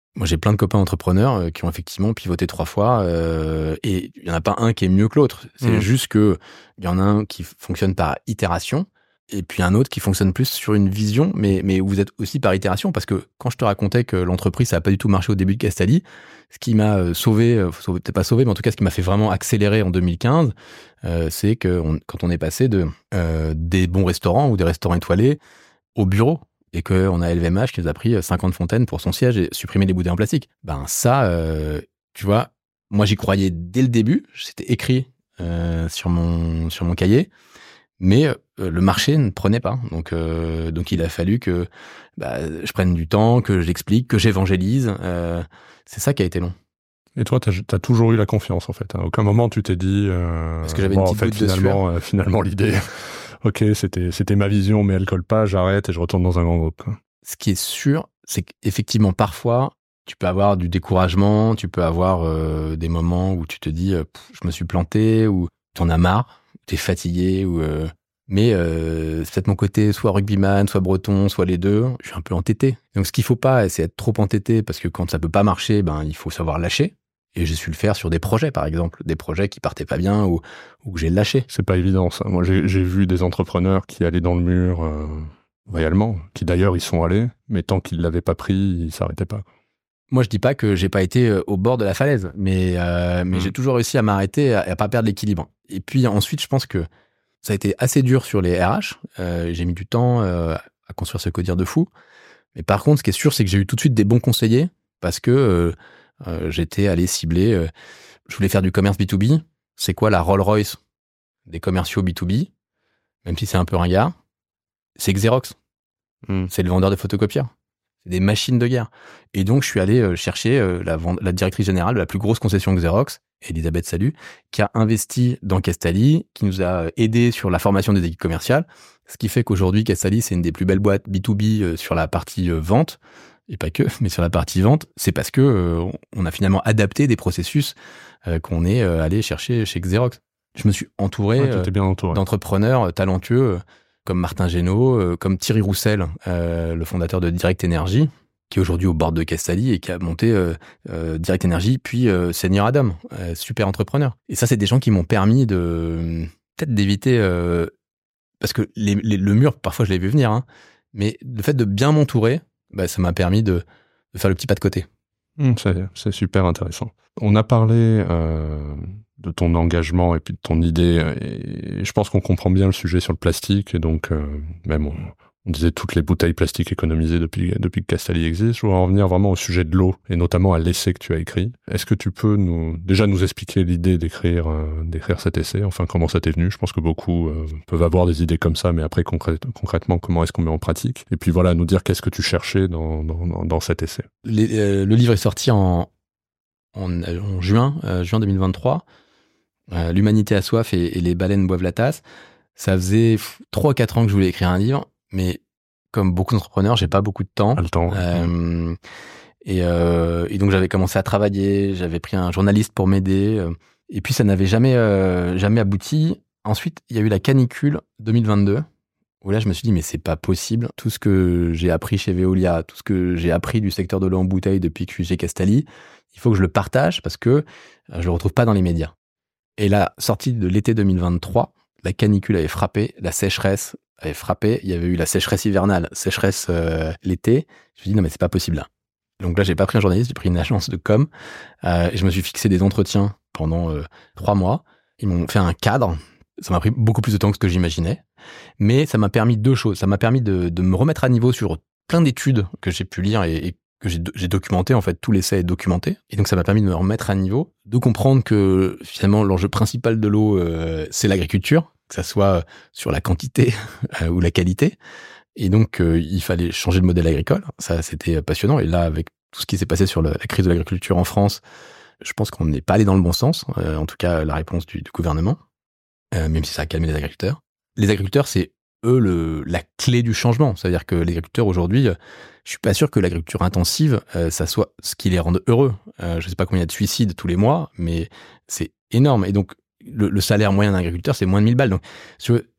Moi, j'ai plein de copains entrepreneurs euh, qui ont effectivement pivoté trois fois euh, et il y en a pas un qui est mieux que l'autre. C'est mmh. juste que il y en a un qui fonctionne par itération et puis un autre qui fonctionne plus sur une vision, mais mais vous êtes aussi par itération parce que quand je te racontais que l'entreprise ça a pas du tout marché au début de Castalli, ce qui m'a sauvé, euh, sauvé peut-être pas sauvé, mais en tout cas ce qui m'a fait vraiment accélérer en deux mille quinze, euh, c'est que on, quand on est passé de euh, des bons restaurants ou des restaurants étoilés au bureau. Et qu'on a L V M H qui nous a pris cinquante fontaines pour son siège et supprimer les bouteilles en plastique. Ben ça, euh, tu vois, moi j'y croyais dès le début, c'était écrit euh, sur mon sur mon cahier, mais euh, le marché ne prenait pas. Donc euh, donc il a fallu que bah, je prenne du temps, que j'explique, que j'évangélise. Euh, c'est ça qui a été long. Et toi, t'as, t'as toujours eu la confiance en fait. À aucun moment tu t'es dit. Euh, Parce que j'avais bon, une petite en fait, goutte finalement, de sueur. Euh, finalement l'idée. Ok, c'était, c'était ma vision, mais elle colle pas, j'arrête et je retourne dans un grand groupe. Ce qui est sûr, c'est qu'effectivement, parfois, tu peux avoir du découragement, tu peux avoir euh, des moments où tu te dis euh, « je me suis planté » ou « t'en as marre », t'es fatigué. Ou, euh... Mais euh, c'est peut-être mon côté soit rugbyman, soit breton, soit les deux. Je suis un peu entêté. Donc ce qu'il faut pas, c'est être trop entêté parce que quand ça peut pas marcher, ben, il faut savoir lâcher. Et j'ai su le faire sur des projets, par exemple. Des projets qui partaient pas bien ou, ou que j'ai lâché. C'est pas évident, ça. Moi, j'ai, j'ai vu des entrepreneurs qui allaient dans le mur euh, réellement, qui d'ailleurs y sont allés, mais tant qu'ils l'avaient pas pris, ils s'arrêtaient pas. Moi, je dis pas que j'ai pas été au bord de la falaise, mais, euh, mais mmh. j'ai toujours réussi à m'arrêter et à, à pas perdre l'équilibre. Et puis ensuite, je pense que ça a été assez dur sur les R H. Euh, j'ai mis du temps euh, à construire ce codir de fou. Mais par contre, ce qui est sûr, c'est que j'ai eu tout de suite des bons conseillers parce que euh, Euh, j'étais allé cibler, euh, je voulais faire du commerce B deux B. C'est quoi la Rolls-Royce des commerciaux B deux B? Même si c'est un peu ringard, c'est Xerox. Mm. C'est le vendeur de photocopieurs. C'est des machines de guerre. Et donc, je suis allé euh, chercher euh, la, la directrice générale de la plus grosse concession Xerox, Elisabeth Salut, qui a investi dans Castalli, qui nous a aidé sur la formation des équipes commerciales. Ce qui fait qu'aujourd'hui, Castalli, c'est une des plus belles boîtes B deux B euh, sur la partie euh, vente. Et pas que, mais sur la partie vente, c'est parce que euh, on a finalement adapté des processus euh, qu'on est euh, allé chercher chez Xerox. Je me suis entouré, ouais, euh, bien entouré. d'entrepreneurs talentueux euh, comme Martin Génaud, euh, comme Thierry Roussel, euh, le fondateur de Direct Energy, qui est aujourd'hui au board de Castalli et qui a monté euh, euh, Direct Energy, puis euh, Senior Adam, euh, super entrepreneur. Et ça, c'est des gens qui m'ont permis de peut-être d'éviter, euh, parce que les, les, le mur, parfois je l'ai vu venir, hein, mais le fait de bien m'entourer, bah, ça m'a permis de, de faire le petit pas de côté. Mmh, c'est, c'est super intéressant. On a parlé euh, de ton engagement et puis de ton idée, et je pense qu'on comprend bien le sujet sur le plastique, et donc euh, même on, on disait toutes les bouteilles plastiques économisées depuis, depuis que Castalli existe. Je voudrais en revenir vraiment au sujet de l'eau, et notamment à l'essai que tu as écrit. Est-ce que tu peux nous déjà nous expliquer l'idée d'écrire, euh, d'écrire cet essai, enfin comment ça t'est venu? Je pense que beaucoup euh, peuvent avoir des idées comme ça, mais après concrè- concrètement, comment est-ce qu'on met en pratique? Et puis voilà, nous dire qu'est-ce que tu cherchais dans, dans, dans, dans cet essai. Les, euh, le livre est sorti en, en, en juin, euh, juin deux mille vingt-trois. Euh, L'humanité a soif et, et les baleines boivent la tasse. Ça faisait trois quatre ans que je voulais écrire un livre, mais comme beaucoup d'entrepreneurs, j'ai pas beaucoup de temps. Pas le temps. Euh, et, euh, et donc j'avais commencé à travailler, j'avais pris un journaliste pour m'aider, euh, et puis ça n'avait jamais euh, jamais abouti. Ensuite, il y a eu la canicule deux mille vingt-deux, où là je me suis dit mais c'est pas possible. Tout ce que j'ai appris chez Veolia, tout ce que j'ai appris du secteur de l'eau en bouteille depuis que je suis chez Castalli, il faut que je le partage parce que je le retrouve pas dans les médias. Et la sortie de l'été deux mille vingt-trois, la canicule avait frappé, la sécheresse avait frappé, il y avait eu la sécheresse hivernale, sécheresse euh, l'été. Je me suis dit non mais c'est pas possible là. Donc là j'ai pas pris un journaliste, j'ai pris une agence de com euh, et je me suis fixé des entretiens pendant euh, trois mois. Ils m'ont fait un cadre. Ça m'a pris beaucoup plus de temps que ce que j'imaginais, mais ça m'a permis deux choses. Ça m'a permis de, de me remettre à niveau sur plein d'études que j'ai pu lire et, et que j'ai, j'ai documenté, en fait, tout l'essai est documenté. Et donc, ça m'a permis de me remettre à niveau, de comprendre que, finalement, l'enjeu principal de l'eau, euh, c'est l'agriculture, que ça soit sur la quantité euh, ou la qualité. Et donc, euh, il fallait changer de modèle agricole. Ça, c'était passionnant. Et là, avec tout ce qui s'est passé sur le, la crise de l'agriculture en France, je pense qu'on n'est pas allé dans le bon sens. Euh, en tout cas, la réponse du, du gouvernement, euh, même si ça a calmé les agriculteurs. Les agriculteurs, c'est eux le, la clé du changement. C'est-à-dire que les agriculteurs aujourd'hui, je suis pas sûr que l'agriculture intensive, euh, ça soit ce qui les rende heureux. Euh, je sais pas combien il y a de suicides tous les mois, mais c'est énorme. Et donc, le, le salaire moyen d'un agriculteur, c'est moins de mille balles. Donc, sur,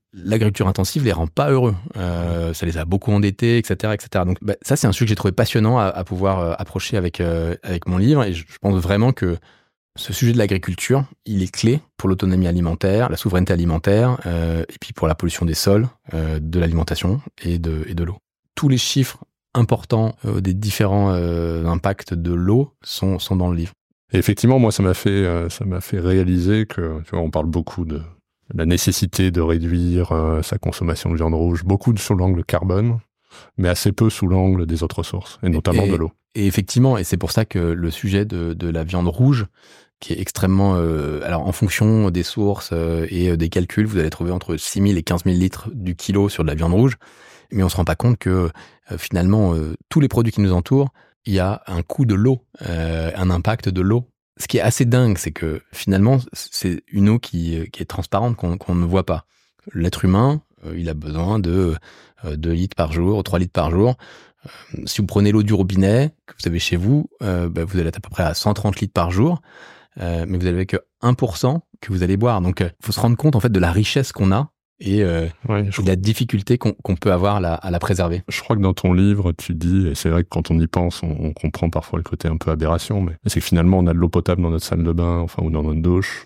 l'agriculture intensive les rend pas heureux. Euh, ça les a beaucoup endettés, et cetera, et cetera. Donc bah, ça, c'est un sujet que j'ai trouvé passionnant à, à pouvoir euh, approcher avec euh, avec mon livre. Et je, je pense vraiment que ce sujet de l'agriculture, il est clé pour l'autonomie alimentaire, la souveraineté alimentaire, euh, et puis pour la pollution des sols, euh, de l'alimentation et de et de l'eau. Tous les chiffres importants euh, des différents euh, impacts de l'eau sont sont dans le livre. Et effectivement, moi, ça m'a fait, euh, ça m'a fait réaliser que, tu vois, on parle beaucoup de la nécessité de réduire euh, sa consommation de viande rouge, beaucoup sur l'angle carbone, mais assez peu sous l'angle des autres sources, et notamment et, de l'eau. Et effectivement, et c'est pour ça que le sujet de, de la viande rouge, qui est extrêmement... Euh, alors, en fonction des sources euh, et des calculs, vous allez trouver entre six mille et quinze mille litres du kilo sur de la viande rouge, mais on se rend pas compte que, euh, finalement, euh, tous les produits qui nous entourent, il y a un coût de l'eau, euh, un impact de l'eau. Ce qui est assez dingue, c'est que finalement, c'est une eau qui, qui est transparente, qu'on qu'on ne voit pas. L'être humain, euh, il a besoin de euh, deux litres par jour, trois litres par jour. Euh, si vous prenez l'eau du robinet que vous avez chez vous, euh, bah, vous allez être à peu près à cent trente litres par jour, euh, mais vous n'avez que un pour cent que vous allez boire. Donc, il euh, faut se rendre compte en fait de la richesse qu'on a et, euh, ouais, et de la difficulté qu'on qu'on peut avoir à la, à la préserver. Je crois que dans ton livre, tu dis, et c'est vrai que quand on y pense, on, on comprend parfois le côté un peu aberration, mais c'est que finalement, on a de l'eau potable dans notre salle de bain, enfin, ou dans notre douche,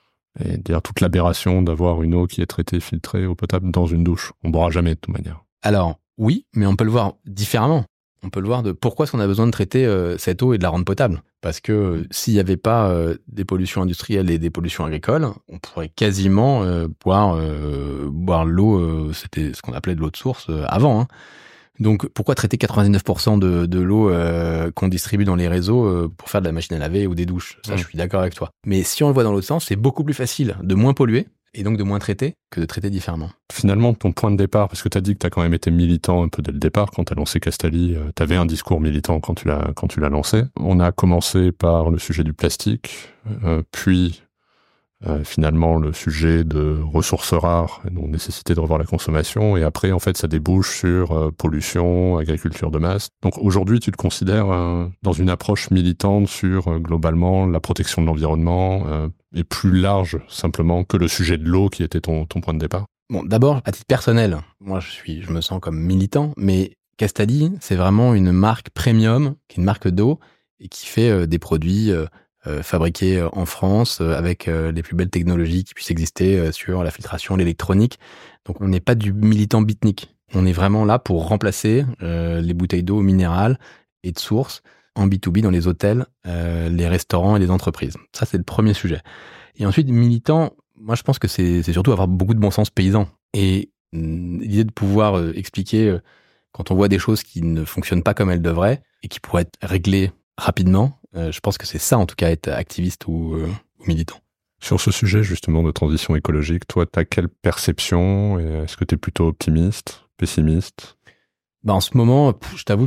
et dire toute l'aberration d'avoir une eau qui est traitée, filtrée, eau potable dans une douche. On boira jamais de toute manière. Alors, oui, mais on peut le voir différemment. On peut le voir de pourquoi est-ce qu'on a besoin de traiter euh, cette eau et de la rendre potable. Parce que euh, s'il n'y avait pas euh, des pollutions industrielles et des pollutions agricoles, on pourrait quasiment euh, boire, euh, boire l'eau, euh, c'était ce qu'on appelait de l'eau de source euh, avant. Hein. Donc pourquoi traiter quatre-vingt-dix-neuf pour cent de, de l'eau euh, qu'on distribue dans les réseaux euh, pour faire de la machine à laver ou des douches? Ça, mmh. Je suis d'accord avec toi. Mais si on le voit dans l'autre sens, c'est beaucoup plus facile de moins polluer et donc de moins traiter que de traiter différemment. Finalement, ton point de départ, parce que tu as dit que tu as quand même été militant un peu dès le départ, quand tu as lancé Castali, euh, tu avais un discours militant quand tu l'as quand tu l'as lancé. On a commencé par le sujet du plastique, euh, puis euh, finalement le sujet de ressources rares, donc nécessité de revoir la consommation, et après en fait ça débouche sur euh, pollution, agriculture de masse. Donc aujourd'hui tu te considères euh, dans une approche militante sur euh, globalement la protection de l'environnement, euh, et plus large simplement que le sujet de l'eau qui était ton, ton point de départ? Bon, d'abord, à titre personnel, moi je suis, je me sens comme militant, mais Castali, c'est vraiment une marque premium, qui est une marque d'eau, et qui fait euh, des produits euh, euh, fabriqués euh, en France, euh, avec euh, les plus belles technologies qui puissent exister euh, sur la filtration, l'électronique. Donc on n'est pas du militant beatnik. On est vraiment là pour remplacer euh, les bouteilles d'eau minérale et de source en B deux B dans les hôtels, euh, les restaurants et les entreprises. Ça, c'est le premier sujet. Et ensuite, militant, moi, je pense que c'est, c'est surtout avoir beaucoup de bon sens paysan. Et euh, l'idée de pouvoir euh, expliquer euh, quand on voit des choses qui ne fonctionnent pas comme elles devraient et qui pourraient être réglées rapidement, euh, je pense que c'est ça, en tout cas, être activiste ou, euh, ou militant. Sur ce sujet, justement, de transition écologique, toi, t'as quelle perception? Et est-ce que t'es plutôt optimiste, pessimiste? Bah, en ce moment, pff, je t'avoue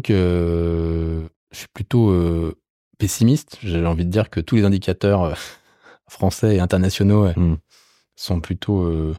que je suis plutôt euh, pessimiste. J'ai envie de dire que tous les indicateurs euh, français et internationaux euh, mm. sont plutôt euh,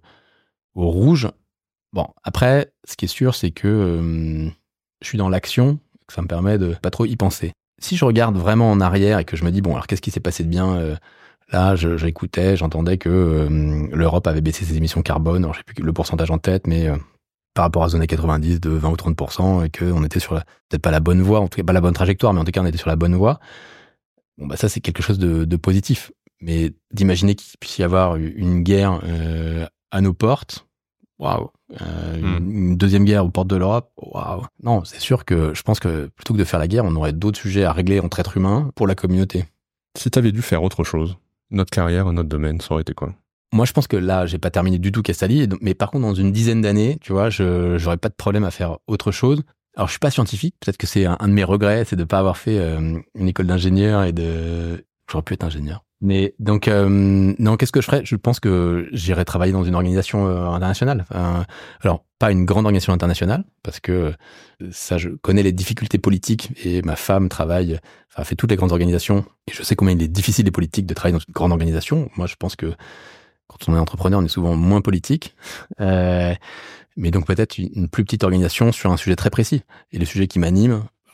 au rouge. Bon, après, ce qui est sûr, c'est que euh, je suis dans l'action, que ça me permet de pas trop y penser. Si je regarde vraiment en arrière et que je me dis, bon, alors qu'est-ce qui s'est passé de bien euh, là, je, j'écoutais, j'entendais que euh, l'Europe avait baissé ses émissions carbone. Alors, je sais plus le pourcentage en tête, mais... Euh, par rapport à la zone quatre-vingt-dix de vingt ou trente pour cent et qu'on était sur la, peut-être pas la bonne voie, en tout cas pas la bonne trajectoire, mais en tout cas on était sur la bonne voie. Bon, bah ça c'est quelque chose de, de positif. Mais d'imaginer qu'il puisse y avoir une guerre euh, à nos portes, waouh, euh, mm. une deuxième guerre aux portes de l'Europe, waouh. Non, c'est sûr que je pense que plutôt que de faire la guerre, on aurait d'autres sujets à régler entre êtres humains pour la communauté. Si t'avais dû faire autre chose, notre carrière, notre domaine, ça aurait été quoi? Moi, je pense que là, j'ai pas terminé du tout Castali, mais par contre, dans une dizaine d'années, tu vois, je j'aurais pas de problème à faire autre chose. Alors, je suis pas scientifique, peut-être que c'est un, un de mes regrets, c'est de pas avoir fait euh, une école d'ingénieur et de... J'aurais pu être ingénieur. Mais donc, euh, non, qu'est-ce que je ferais? Je pense que j'irais travailler dans une organisation euh, internationale. Enfin, alors, pas une grande organisation internationale, parce que ça, je connais les difficultés politiques et ma femme travaille, enfin, fait toutes les grandes organisations et je sais combien il est difficile et politique de travailler dans une grande organisation. Moi, je pense que quand on est entrepreneur, on est souvent moins politique. Euh, mais donc peut-être une plus petite organisation sur un sujet très précis. Et le sujet qui m'anime,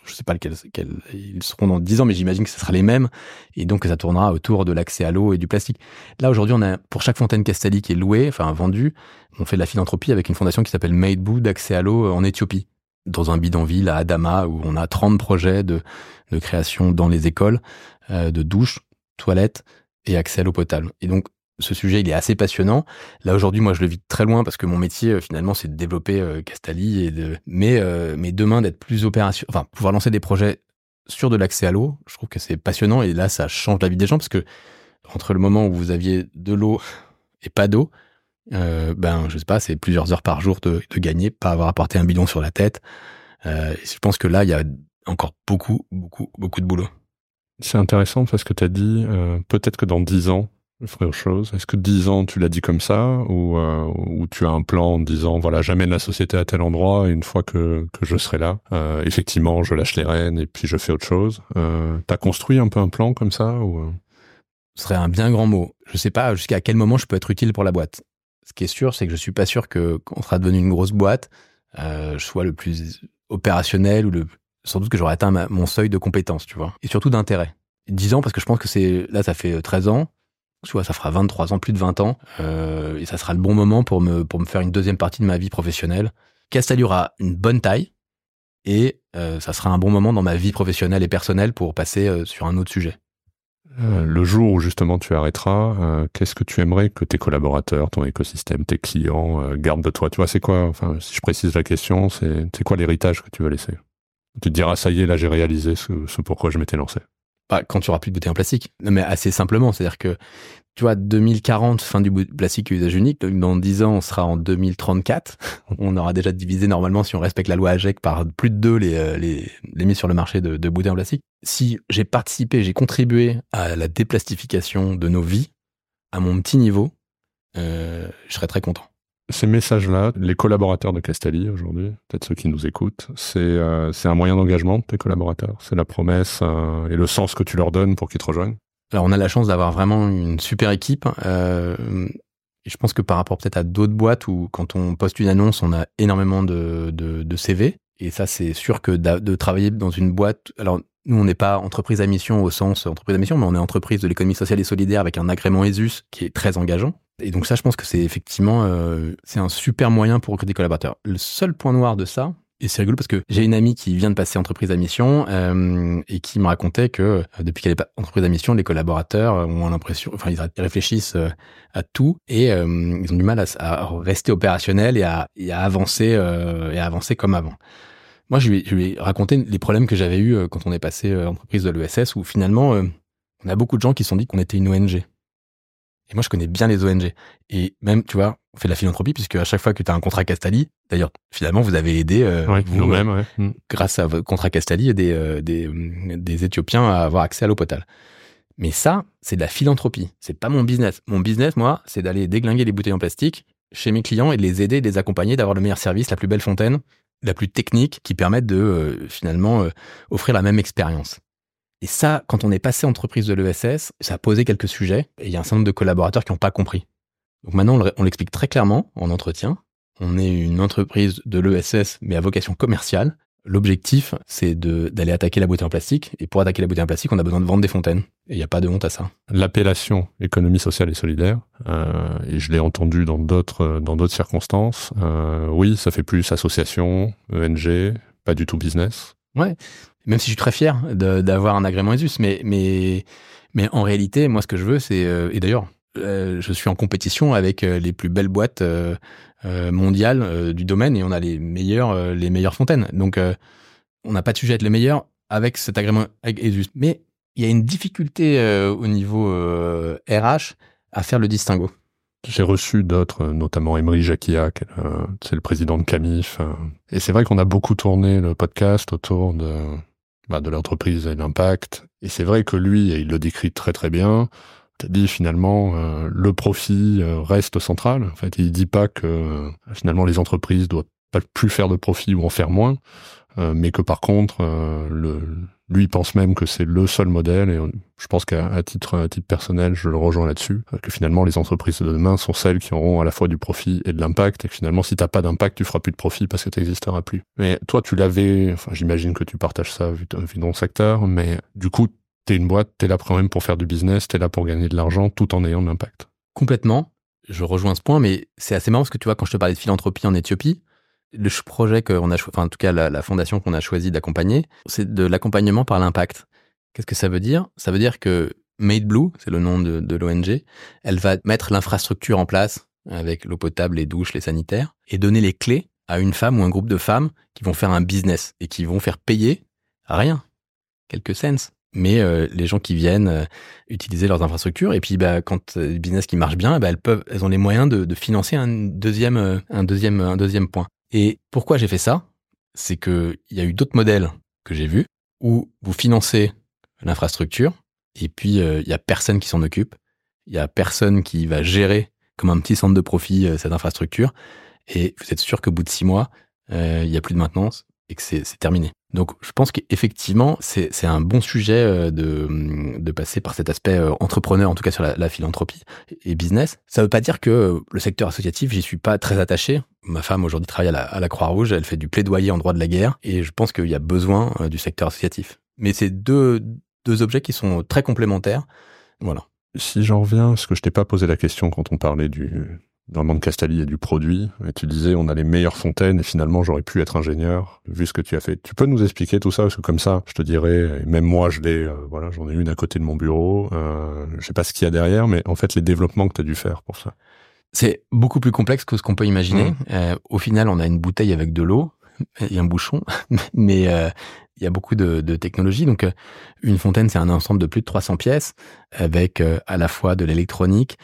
je sais pas lequel, quel, ils seront dans dix ans, mais j'imagine que ce sera les mêmes, et donc que ça tournera autour de l'accès à l'eau et du plastique. Là, aujourd'hui, on a, pour chaque fontaine Castelli qui est louée, enfin vendue, on fait de la philanthropie avec une fondation qui s'appelle Maidbu d'accès à l'eau en Éthiopie, dans un bidonville à Adama, où on a trente projets de, de création dans les écoles, euh, de douches, toilettes et accès à l'eau potable. Et donc, ce sujet, il est assez passionnant. Là, aujourd'hui, moi, je le vis très loin parce que mon métier, euh, finalement, c'est de développer euh, Castelli et de, mais, euh, mais demain, d'être plus opérationnel, enfin, pouvoir lancer des projets sur de l'accès à l'eau, je trouve que c'est passionnant et là, ça change la vie des gens parce que entre le moment où vous aviez de l'eau et pas d'eau, euh, ben, je sais pas, c'est plusieurs heures par jour de, de gagner, pas avoir apporté un bidon sur la tête. Euh, je pense que là, il y a encore beaucoup, beaucoup, beaucoup de boulot. C'est intéressant parce que tu as dit, euh, peut-être que dans dix ans, je ferai autre chose. Est-ce que dix ans, tu l'as dit comme ça, ou, euh, ou tu as un plan en disant, voilà, j'amène la société à tel endroit, et une fois que, que je serai là, euh, effectivement, je lâche les rênes et puis je fais autre chose. Euh, t'as construit un peu un plan comme ça, ou... Ce serait un bien grand mot. Je sais pas jusqu'à quel moment je peux être utile pour la boîte. Ce qui est sûr, c'est que je suis pas sûr que quand on sera devenu une grosse boîte, euh, je sois le plus opérationnel ou le, sans doute que j'aurai atteint ma, mon seuil de compétence, tu vois. Et surtout d'intérêt. dix ans, parce que je pense que c'est, là, ça fait treize ans. Tu vois, ça fera vingt-trois ans, plus de vingt ans, euh, et ça sera le bon moment pour me, pour me faire une deuxième partie de ma vie professionnelle. Castelli aura une bonne taille, et euh, ça sera un bon moment dans ma vie professionnelle et personnelle pour passer euh, sur un autre sujet. Euh, le jour où justement tu arrêteras, euh, qu'est-ce que tu aimerais que tes collaborateurs, ton écosystème, tes clients euh, gardent de toi? Tu vois, c'est quoi, enfin, si je précise la question, c'est, c'est quoi l'héritage que tu veux laisser? Tu te diras, ça y est, là j'ai réalisé ce, ce pourquoi je m'étais lancé. Bah, quand tu auras plus de bouteilles en plastique. Non, mais assez simplement, c'est-à-dire que, tu vois, deux mille quarante, fin du plastique à usage unique, dans dix ans, on sera en deux mille trente-quatre. On aura déjà divisé normalement, si on respecte la loi A G E C, par plus de deux les, les, les mises sur le marché de, de bouteilles en plastique. Si j'ai participé, j'ai contribué à la déplastification de nos vies, à mon petit niveau, euh, je serais très content. Ces messages-là, les collaborateurs de Castelli aujourd'hui, peut-être ceux qui nous écoutent, c'est, euh, c'est un moyen d'engagement de tes collaborateurs. C'est la promesse euh, et le sens que tu leur donnes pour qu'ils te rejoignent. Alors, on a la chance d'avoir vraiment une super équipe. Euh, et je pense que par rapport peut-être à d'autres boîtes où quand on poste une annonce, on a énormément de, de, de C V. Et ça, c'est sûr que de travailler dans une boîte... Alors, nous, on n'est pas entreprise à mission au sens entreprise à mission, mais on est entreprise de l'économie sociale et solidaire avec un agrément E S U S qui est très engageant. Et donc ça, je pense que c'est effectivement euh, c'est un super moyen pour recruter des collaborateurs. Le seul point noir de ça, et c'est rigolo parce que j'ai une amie qui vient de passer entreprise à mission euh, et qui me racontait que euh, depuis qu'elle est entreprise à mission, les collaborateurs ont l'impression, enfin ils réfléchissent euh, à tout et euh, ils ont du mal à, à rester opérationnels et à, et à avancer euh, et à avancer comme avant. Moi, je lui, ai, je lui ai raconté les problèmes que j'avais eus quand on est passé euh, entreprise de l'E S S, où finalement, euh, on a beaucoup de gens qui se sont dit qu'on était une O N G. Et moi, je connais bien les O N G. Et même, tu vois, on fait de la philanthropie, puisque à chaque fois que tu as un contrat Castelli, d'ailleurs, finalement, vous avez aidé, euh, oui, vous, nous-mêmes, euh, ouais. grâce à votre contrat Castelli, des, euh, des, des Éthiopiens à avoir accès à l'eau potable. Mais ça, c'est de la philanthropie. C'est pas mon business. Mon business, moi, c'est d'aller déglinguer les bouteilles en plastique chez mes clients et de les aider, de les accompagner, d'avoir le meilleur service, la plus belle fontaine, la plus technique, qui permettent de, euh, finalement, euh, offrir la même expérience. Et ça, quand on est passé entreprise de l'E S S, ça a posé quelques sujets, et il y a un certain nombre de collaborateurs qui n'ont pas compris. Donc maintenant, on l'explique très clairement en entretien. On est une entreprise de l'E S S, mais à vocation commerciale. L'objectif, c'est de, d'aller attaquer la bouteille en plastique. Et pour attaquer la bouteille en plastique, on a besoin de vendre des fontaines. Et il n'y a pas de honte à ça. L'appellation économie sociale et solidaire, euh, et je l'ai entendu dans d'autres, dans d'autres circonstances, euh, oui, ça fait plus association, O N G, pas du tout business. Ouais, même si je suis très fier de, d'avoir un agrément E S U S, mais, mais, mais en réalité, moi, ce que je veux, c'est... Euh, et d'ailleurs, euh, je suis en compétition avec euh, les plus belles boîtes euh, euh, mondiales euh, du domaine, et on a les meilleures, euh, les meilleures fontaines. Donc, euh, on n'a pas de sujet à être les meilleurs avec cet agrément E S U S. Mais il y a une difficulté euh, au niveau euh, R H à faire le distinguo. J'ai reçu d'autres, notamment Emery Jacquillac, euh, c'est le président de Camif. Euh, et c'est vrai qu'on a beaucoup tourné le podcast autour de, bah, de l'entreprise et l'impact. Et c'est vrai que lui, et il le décrit très très bien, t'as dit finalement, euh, le profit euh, reste central. En fait, il dit pas que euh, finalement les entreprises doivent pas plus faire de profit ou en faire moins, euh, mais que par contre, euh, le, lui, il pense même que c'est le seul modèle, et je pense qu'à à titre, à titre personnel, je le rejoins là-dessus, que finalement, les entreprises de demain sont celles qui auront à la fois du profit et de l'impact, et que finalement, si t'as pas d'impact, tu feras plus de profit parce que t'existeras plus. Mais toi, tu l'avais, enfin, j'imagine que tu partages ça vu, vu ton secteur, mais du coup, t'es une boîte, t'es là quand même pour faire du business, t'es là pour gagner de l'argent tout en ayant de l'impact. Complètement. Je rejoins ce point, mais c'est assez marrant parce que tu vois, quand je te parlais de philanthropie en Éthiopie, le projet qu'on a, enfin, en tout cas, la, la fondation qu'on a choisi d'accompagner, c'est de l'accompagnement par l'impact. Qu'est-ce que ça veut dire? Ça veut dire que Made Blue, c'est le nom de, de l'O N G, elle va mettre l'infrastructure en place avec l'eau potable, les douches, les sanitaires, et donner les clés à une femme ou un groupe de femmes qui vont faire un business et qui vont faire payer rien, quelques cents. Mais euh, les gens qui viennent euh, utiliser leurs infrastructures, et puis bah, quand euh, le business qui marche bien, bah, elles peuvent, elles ont les moyens de, de financer un deuxième, euh, un deuxième, un deuxième point. Et pourquoi j'ai fait ça? C'est que il y a eu d'autres modèles que j'ai vus où vous financez l'infrastructure et puis euh, il y a personne qui s'en occupe, il y a personne qui va gérer comme un petit centre de profit euh, cette infrastructure, et vous êtes sûr qu'au bout de six mois, euh, il y a plus de maintenance et que c'est, c'est terminé. Donc, je pense qu'effectivement, c'est, c'est un bon sujet de, de passer par cet aspect entrepreneur, en tout cas sur la, la philanthropie et business. Ça veut pas dire que le secteur associatif, j'y suis pas très attaché. Ma femme, aujourd'hui, travaille à la, à la Croix-Rouge. Elle fait du plaidoyer en droit de la guerre. Et je pense qu'il y a besoin du secteur associatif. Mais c'est deux, deux objets qui sont très complémentaires. Voilà. Si j'en reviens, parce que je t'ai pas posé la question quand on parlait du... vraiment de Castali et du produit, et tu disais on a les meilleures fontaines et finalement j'aurais pu être ingénieur vu ce que tu as fait. Tu peux nous expliquer tout ça, parce que comme ça je te dirais, et même moi je l'ai, euh, voilà, j'en ai une à côté de mon bureau, euh, je sais pas ce qu'il y a derrière, mais en fait les développements que tu as dû faire pour ça. C'est beaucoup plus complexe que ce qu'on peut imaginer. Mmh. Euh, au final on a une bouteille avec de l'eau et un bouchon, mais euh, il y a beaucoup de, de technologies. Donc, euh, une fontaine, c'est un ensemble de plus de trois cents pièces avec euh, à la fois de l'électronique,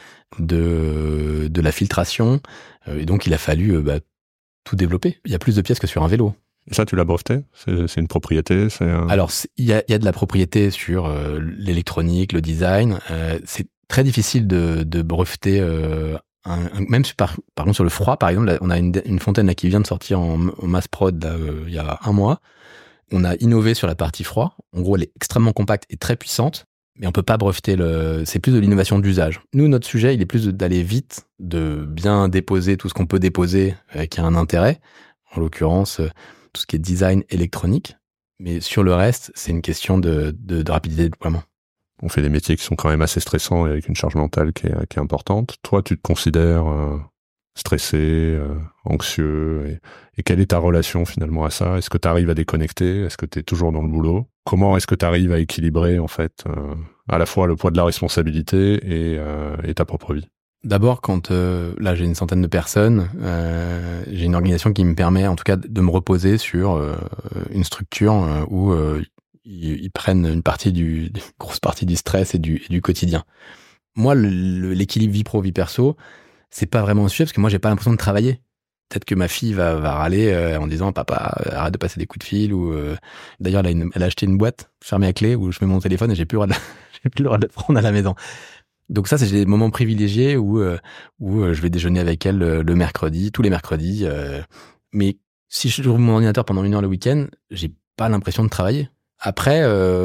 de, de la filtration. Euh, et donc, il a fallu euh, bah, tout développer. Il y a plus de pièces que sur un vélo. Et ça, tu l'as breveté? C'est, c'est une propriété? C'est un... Alors, il y a, y a de la propriété sur euh, l'électronique, le design. Euh, c'est très difficile de, de breveter... Euh, Un, un, même sur, par, par contre sur le froid, par exemple, là, on a une, une fontaine là, qui vient de sortir en, en mass prod là, euh, il y a un mois. On a innové sur la partie froid. En gros, elle est extrêmement compacte et très puissante, mais on peut pas breveter le. C'est plus de l'innovation d'usage. Nous, notre sujet, il est plus d'aller vite, de bien déposer tout ce qu'on peut déposer euh, qui a un intérêt. En l'occurrence, euh, tout ce qui est design électronique. Mais sur le reste, c'est une question de, de, de rapidité de déploiement. On fait des métiers qui sont quand même assez stressants et avec une charge mentale qui est, qui est importante. Toi, tu te considères euh, stressé, euh, anxieux, et, et quelle est ta relation finalement à ça? Est-ce que tu arrives à déconnecter? Est-ce que tu es toujours dans le boulot? Comment est-ce que tu arrives à équilibrer en fait euh, à la fois le poids de la responsabilité et, euh, et ta propre vie? D'abord, quand euh, là j'ai une centaine de personnes, euh, j'ai une organisation qui me permet en tout cas de me reposer sur euh, une structure euh, où euh, Ils, ils prennent une partie du, une grosse partie du stress et du, et du quotidien. Moi, le, le, l'équilibre vie pro, vie perso, c'est pas vraiment un sujet parce que moi, j'ai pas l'impression de travailler. Peut-être que ma fille va, va râler euh, en disant papa, arrête de passer des coups de fil, ou euh... d'ailleurs, elle a, une, elle a acheté une boîte fermée à clé où je mets mon téléphone et j'ai plus le droit de, j'ai plus le droit de le prendre à la maison. Donc ça, c'est des moments privilégiés où, euh, où euh, je vais déjeuner avec elle le, le mercredi, tous les mercredis. Euh, mais si je ouvre mon ordinateur pendant une heure le week-end, j'ai pas l'impression de travailler. Après,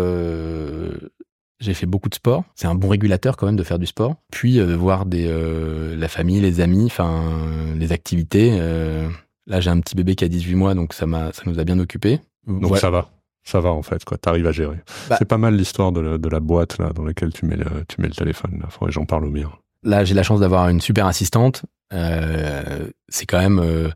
euh, j'ai fait beaucoup de sport. C'est un bon régulateur quand même de faire du sport. Puis euh, voir des, euh, la famille, les amis, enfin les activités. Euh, là, j'ai un petit bébé qui a dix-huit mois, donc ça m'a, ça nous a bien occupés. Donc ouais. ça va, ça va en fait, quoi. T'arrives à gérer. Bah, c'est pas mal l'histoire de, la, de la boîte là dans laquelle tu mets le, tu mets le téléphone. Là, faudrait que j'en parle au mien. Là, j'ai la chance d'avoir une super assistante. Euh, c'est quand même, euh,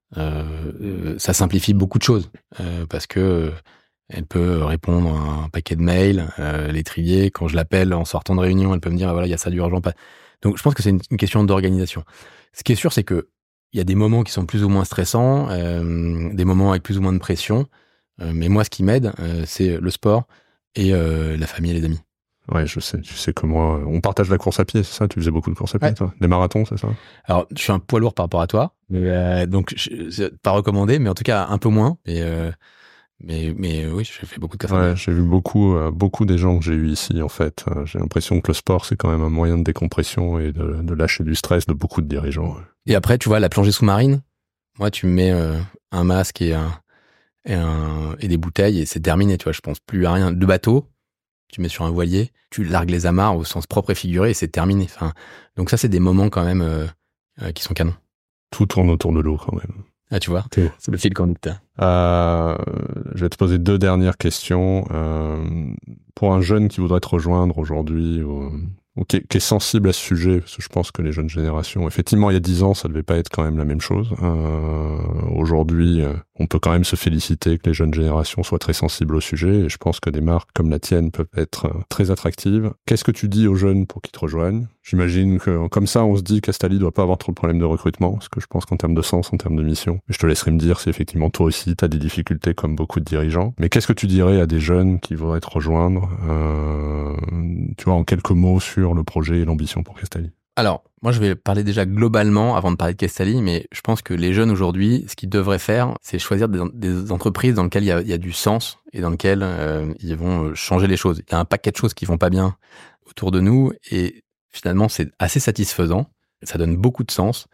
euh, ça simplifie beaucoup de choses euh, parce que elle peut répondre à un paquet de mails, euh, les trier. Quand je l'appelle en sortant de réunion, elle peut me dire, ah, voilà, il y a ça d'urgent. Donc, je pense que c'est une, une question d'organisation. Ce qui est sûr, c'est que il y a des moments qui sont plus ou moins stressants, euh, des moments avec plus ou moins de pression. Euh, mais moi, ce qui m'aide, euh, c'est le sport et euh, la famille et les amis. Ouais, je sais. Tu sais que moi, on partage la course à pied, c'est ça? Tu faisais beaucoup de courses à pied, ouais. Toi? Des marathons, c'est ça? Alors, je suis un poids lourd par rapport à toi. Euh, donc, je, je, pas recommandé, mais en tout cas, un peu moins. Et, euh, Mais, mais oui, j'ai fait beaucoup de café. Ouais, j'ai vu beaucoup, euh, beaucoup des gens que j'ai eu ici, en fait. Euh, j'ai l'impression que le sport, c'est quand même un moyen de décompression et de, de lâcher du stress de beaucoup de dirigeants. Et après, tu vois, la plongée sous-marine, moi, tu me mets euh, un masque et un, et, un, et des bouteilles et c'est terminé, tu vois. Je pense plus à rien. Le bateau, tu mets sur un voilier, tu largues les amarres au sens propre et figuré et c'est terminé. Enfin, donc ça, c'est des moments quand même euh, euh, qui sont canons. Tout tourne autour de l'eau quand même. Ah, tu vois, okay. C'est le fil conducteur. Euh, je vais te poser deux dernières questions. Euh, pour un jeune qui voudrait te rejoindre aujourd'hui, ou, ou qui, est, qui est sensible à ce sujet, parce que je pense que les jeunes générations, effectivement, il y a dix ans, ça devait pas être quand même la même chose. Euh, aujourd'hui, on peut quand même se féliciter que les jeunes générations soient très sensibles au sujet, et je pense que des marques comme la tienne peuvent être très attractives. Qu'est-ce que tu dis aux jeunes pour qu'ils te rejoignent ? J'imagine que comme ça, on se dit qu'Astali doit pas avoir trop de problèmes de recrutement, parce que je pense qu'en termes de sens, en termes de mission, je te laisserai me dire si effectivement toi aussi tu as des difficultés comme beaucoup de dirigeants. Mais qu'est-ce que tu dirais à des jeunes qui voudraient te rejoindre, euh, tu vois, en quelques mots sur le projet et l'ambition pour Castali ? Alors, moi je vais parler déjà globalement avant de parler de Castali, mais je pense que les jeunes aujourd'hui, ce qu'ils devraient faire, c'est choisir des, des entreprises dans lesquelles il y a, il y a du sens et dans lesquelles euh, ils vont changer les choses. Il y a un paquet de choses qui vont pas bien autour de nous et finalement, c'est assez satisfaisant. Ça donne beaucoup de sens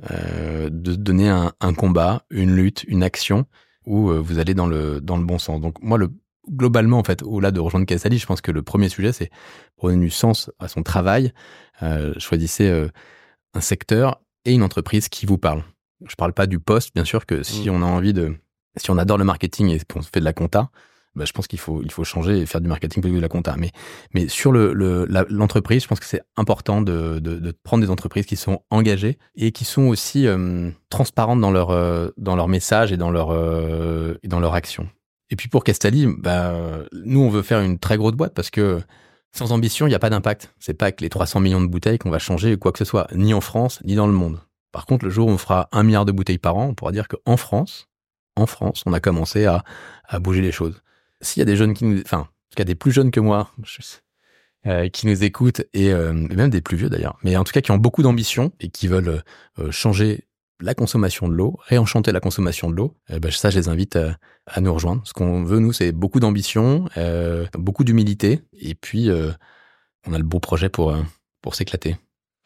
euh, de donner un, un combat, une lutte, une action où euh, vous allez dans le dans le bon sens. Donc moi, le globalement, en fait, au-delà de rejoindre Castali, je pense que le premier sujet, c'est pour donner du sens à son travail. Euh, choisissez euh, un secteur et une entreprise qui vous parle. Je parle pas du poste, bien sûr que si mmh. on a envie de, si on adore le marketing et qu'on fait de la compta. Bah, je pense qu'il faut il faut changer et faire du marketing plutôt que de la compta. Mais mais sur le, le la, l'entreprise, je pense que c'est important de, de de prendre des entreprises qui sont engagées et qui sont aussi euh, transparentes dans leur euh, dans leur message et dans leur euh, et dans leur action. Et puis pour Castali, bah nous on veut faire une très grosse boîte parce que sans ambition, il n'y a pas d'impact. C'est pas avec les trois cents millions de bouteilles qu'on va changer quoi que ce soit, ni en France, ni dans le monde. Par contre, le jour où on fera un milliard de bouteilles par an, on pourra dire qu'en France, en France, on a commencé à à bouger les choses. S'il y a des jeunes qui nous, enfin, en tout cas des plus jeunes que moi, je sais, euh, qui nous écoutent et, euh, et même des plus vieux d'ailleurs, mais en tout cas qui ont beaucoup d'ambition et qui veulent euh, changer la consommation de l'eau, réenchanter la consommation de l'eau, euh, ben, ça, je les invite à, à nous rejoindre. Ce qu'on veut, nous, c'est beaucoup d'ambition, euh, beaucoup d'humilité, et puis euh, on a le beau projet pour, euh, pour s'éclater.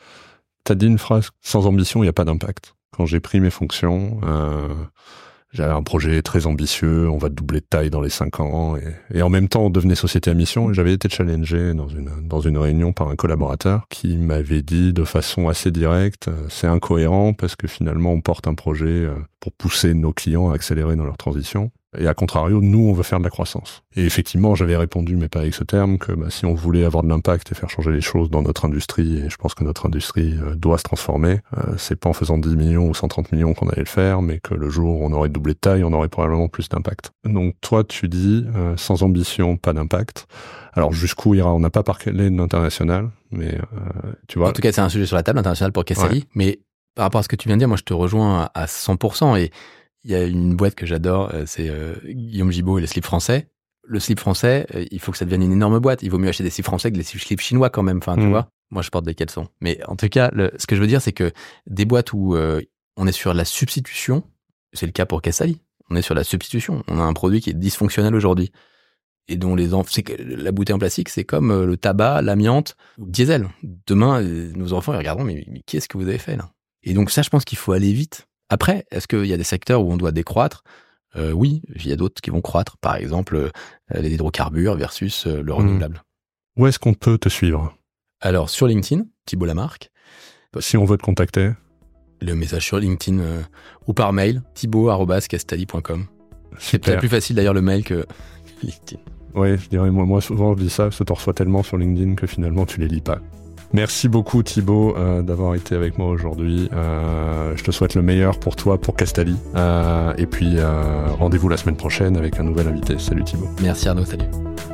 T'as dit une phrase, sans ambition, il n'y a pas d'impact. Quand j'ai pris mes fonctions, euh, j'avais un projet très ambitieux, on va doubler de taille dans les cinq ans, et, et en même temps, on devenait société à mission, et j'avais été challengé dans une, dans une réunion par un collaborateur qui m'avait dit de façon assez directe, c'est incohérent parce que finalement, on porte un projet pour pousser nos clients à accélérer dans leur transition. Et à contrario, nous, on veut faire de la croissance. Et effectivement, j'avais répondu, mais pas avec ce terme, que bah, si on voulait avoir de l'impact et faire changer les choses dans notre industrie, et je pense que notre industrie euh, doit se transformer, euh, c'est pas en faisant dix millions ou cent trente millions qu'on allait le faire, mais que le jour où on aurait doublé de taille, on aurait probablement plus d'impact. Donc toi, tu dis, euh, sans ambition, pas d'impact. Alors jusqu'où ira ? On n'a pas parlé de l'international, mais euh, tu vois... En tout cas, c'est un sujet sur la table, international pour Castali, ouais. Mais par rapport à ce que tu viens de dire, moi, je te rejoins à cent pour cent, et il y a une boîte que j'adore, c'est euh, Guillaume Gibaud et le slip français. Le slip français, euh, il faut que ça devienne une énorme boîte. Il vaut mieux acheter des slips français que des slips chinois quand même. Enfin, mmh. tu vois. Moi, je porte des caleçons. Mais en tout cas, le, ce que je veux dire, c'est que des boîtes où euh, on est sur la substitution, c'est le cas pour Castali. On est sur la substitution. On a un produit qui est dysfonctionnel aujourd'hui et dont les enfants, c'est que la bouteille en plastique, c'est comme euh, le tabac, l'amiante ou le diesel. Demain, euh, nos enfants ils regarderont, mais, mais qu'est-ce que vous avez fait là ? Et donc ça, je pense qu'il faut aller vite. Après, est-ce qu'il y a des secteurs où on doit décroître ? euh, Oui, il y a d'autres qui vont croître. Par exemple, euh, les hydrocarbures versus euh, le renouvelable. Où est-ce qu'on peut te suivre ? Alors, sur LinkedIn, Thibault Lamarque. Si on veut te contacter ? Le message sur LinkedIn euh, ou par mail, thibault arobase castali point com. C'est peut-être plus facile d'ailleurs le mail que LinkedIn. Oui, je dirais, moi, moi souvent je dis ça, parce que tu en reçois tellement sur LinkedIn que finalement tu les lis pas. Merci beaucoup Thibault euh, d'avoir été avec moi aujourd'hui. Euh, je te souhaite le meilleur pour toi, pour Castali. Euh, et puis euh, rendez-vous la semaine prochaine avec un nouvel invité. Salut Thibault. Merci Arnaud, salut.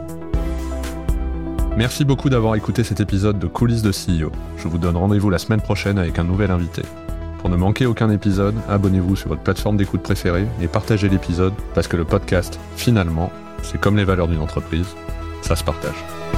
Merci beaucoup d'avoir écouté cet épisode de Coulisses de C E O. Je vous donne rendez-vous la semaine prochaine avec un nouvel invité. Pour ne manquer aucun épisode, abonnez-vous sur votre plateforme d'écoute préférée et partagez l'épisode parce que le podcast, finalement, c'est comme les valeurs d'une entreprise, ça se partage.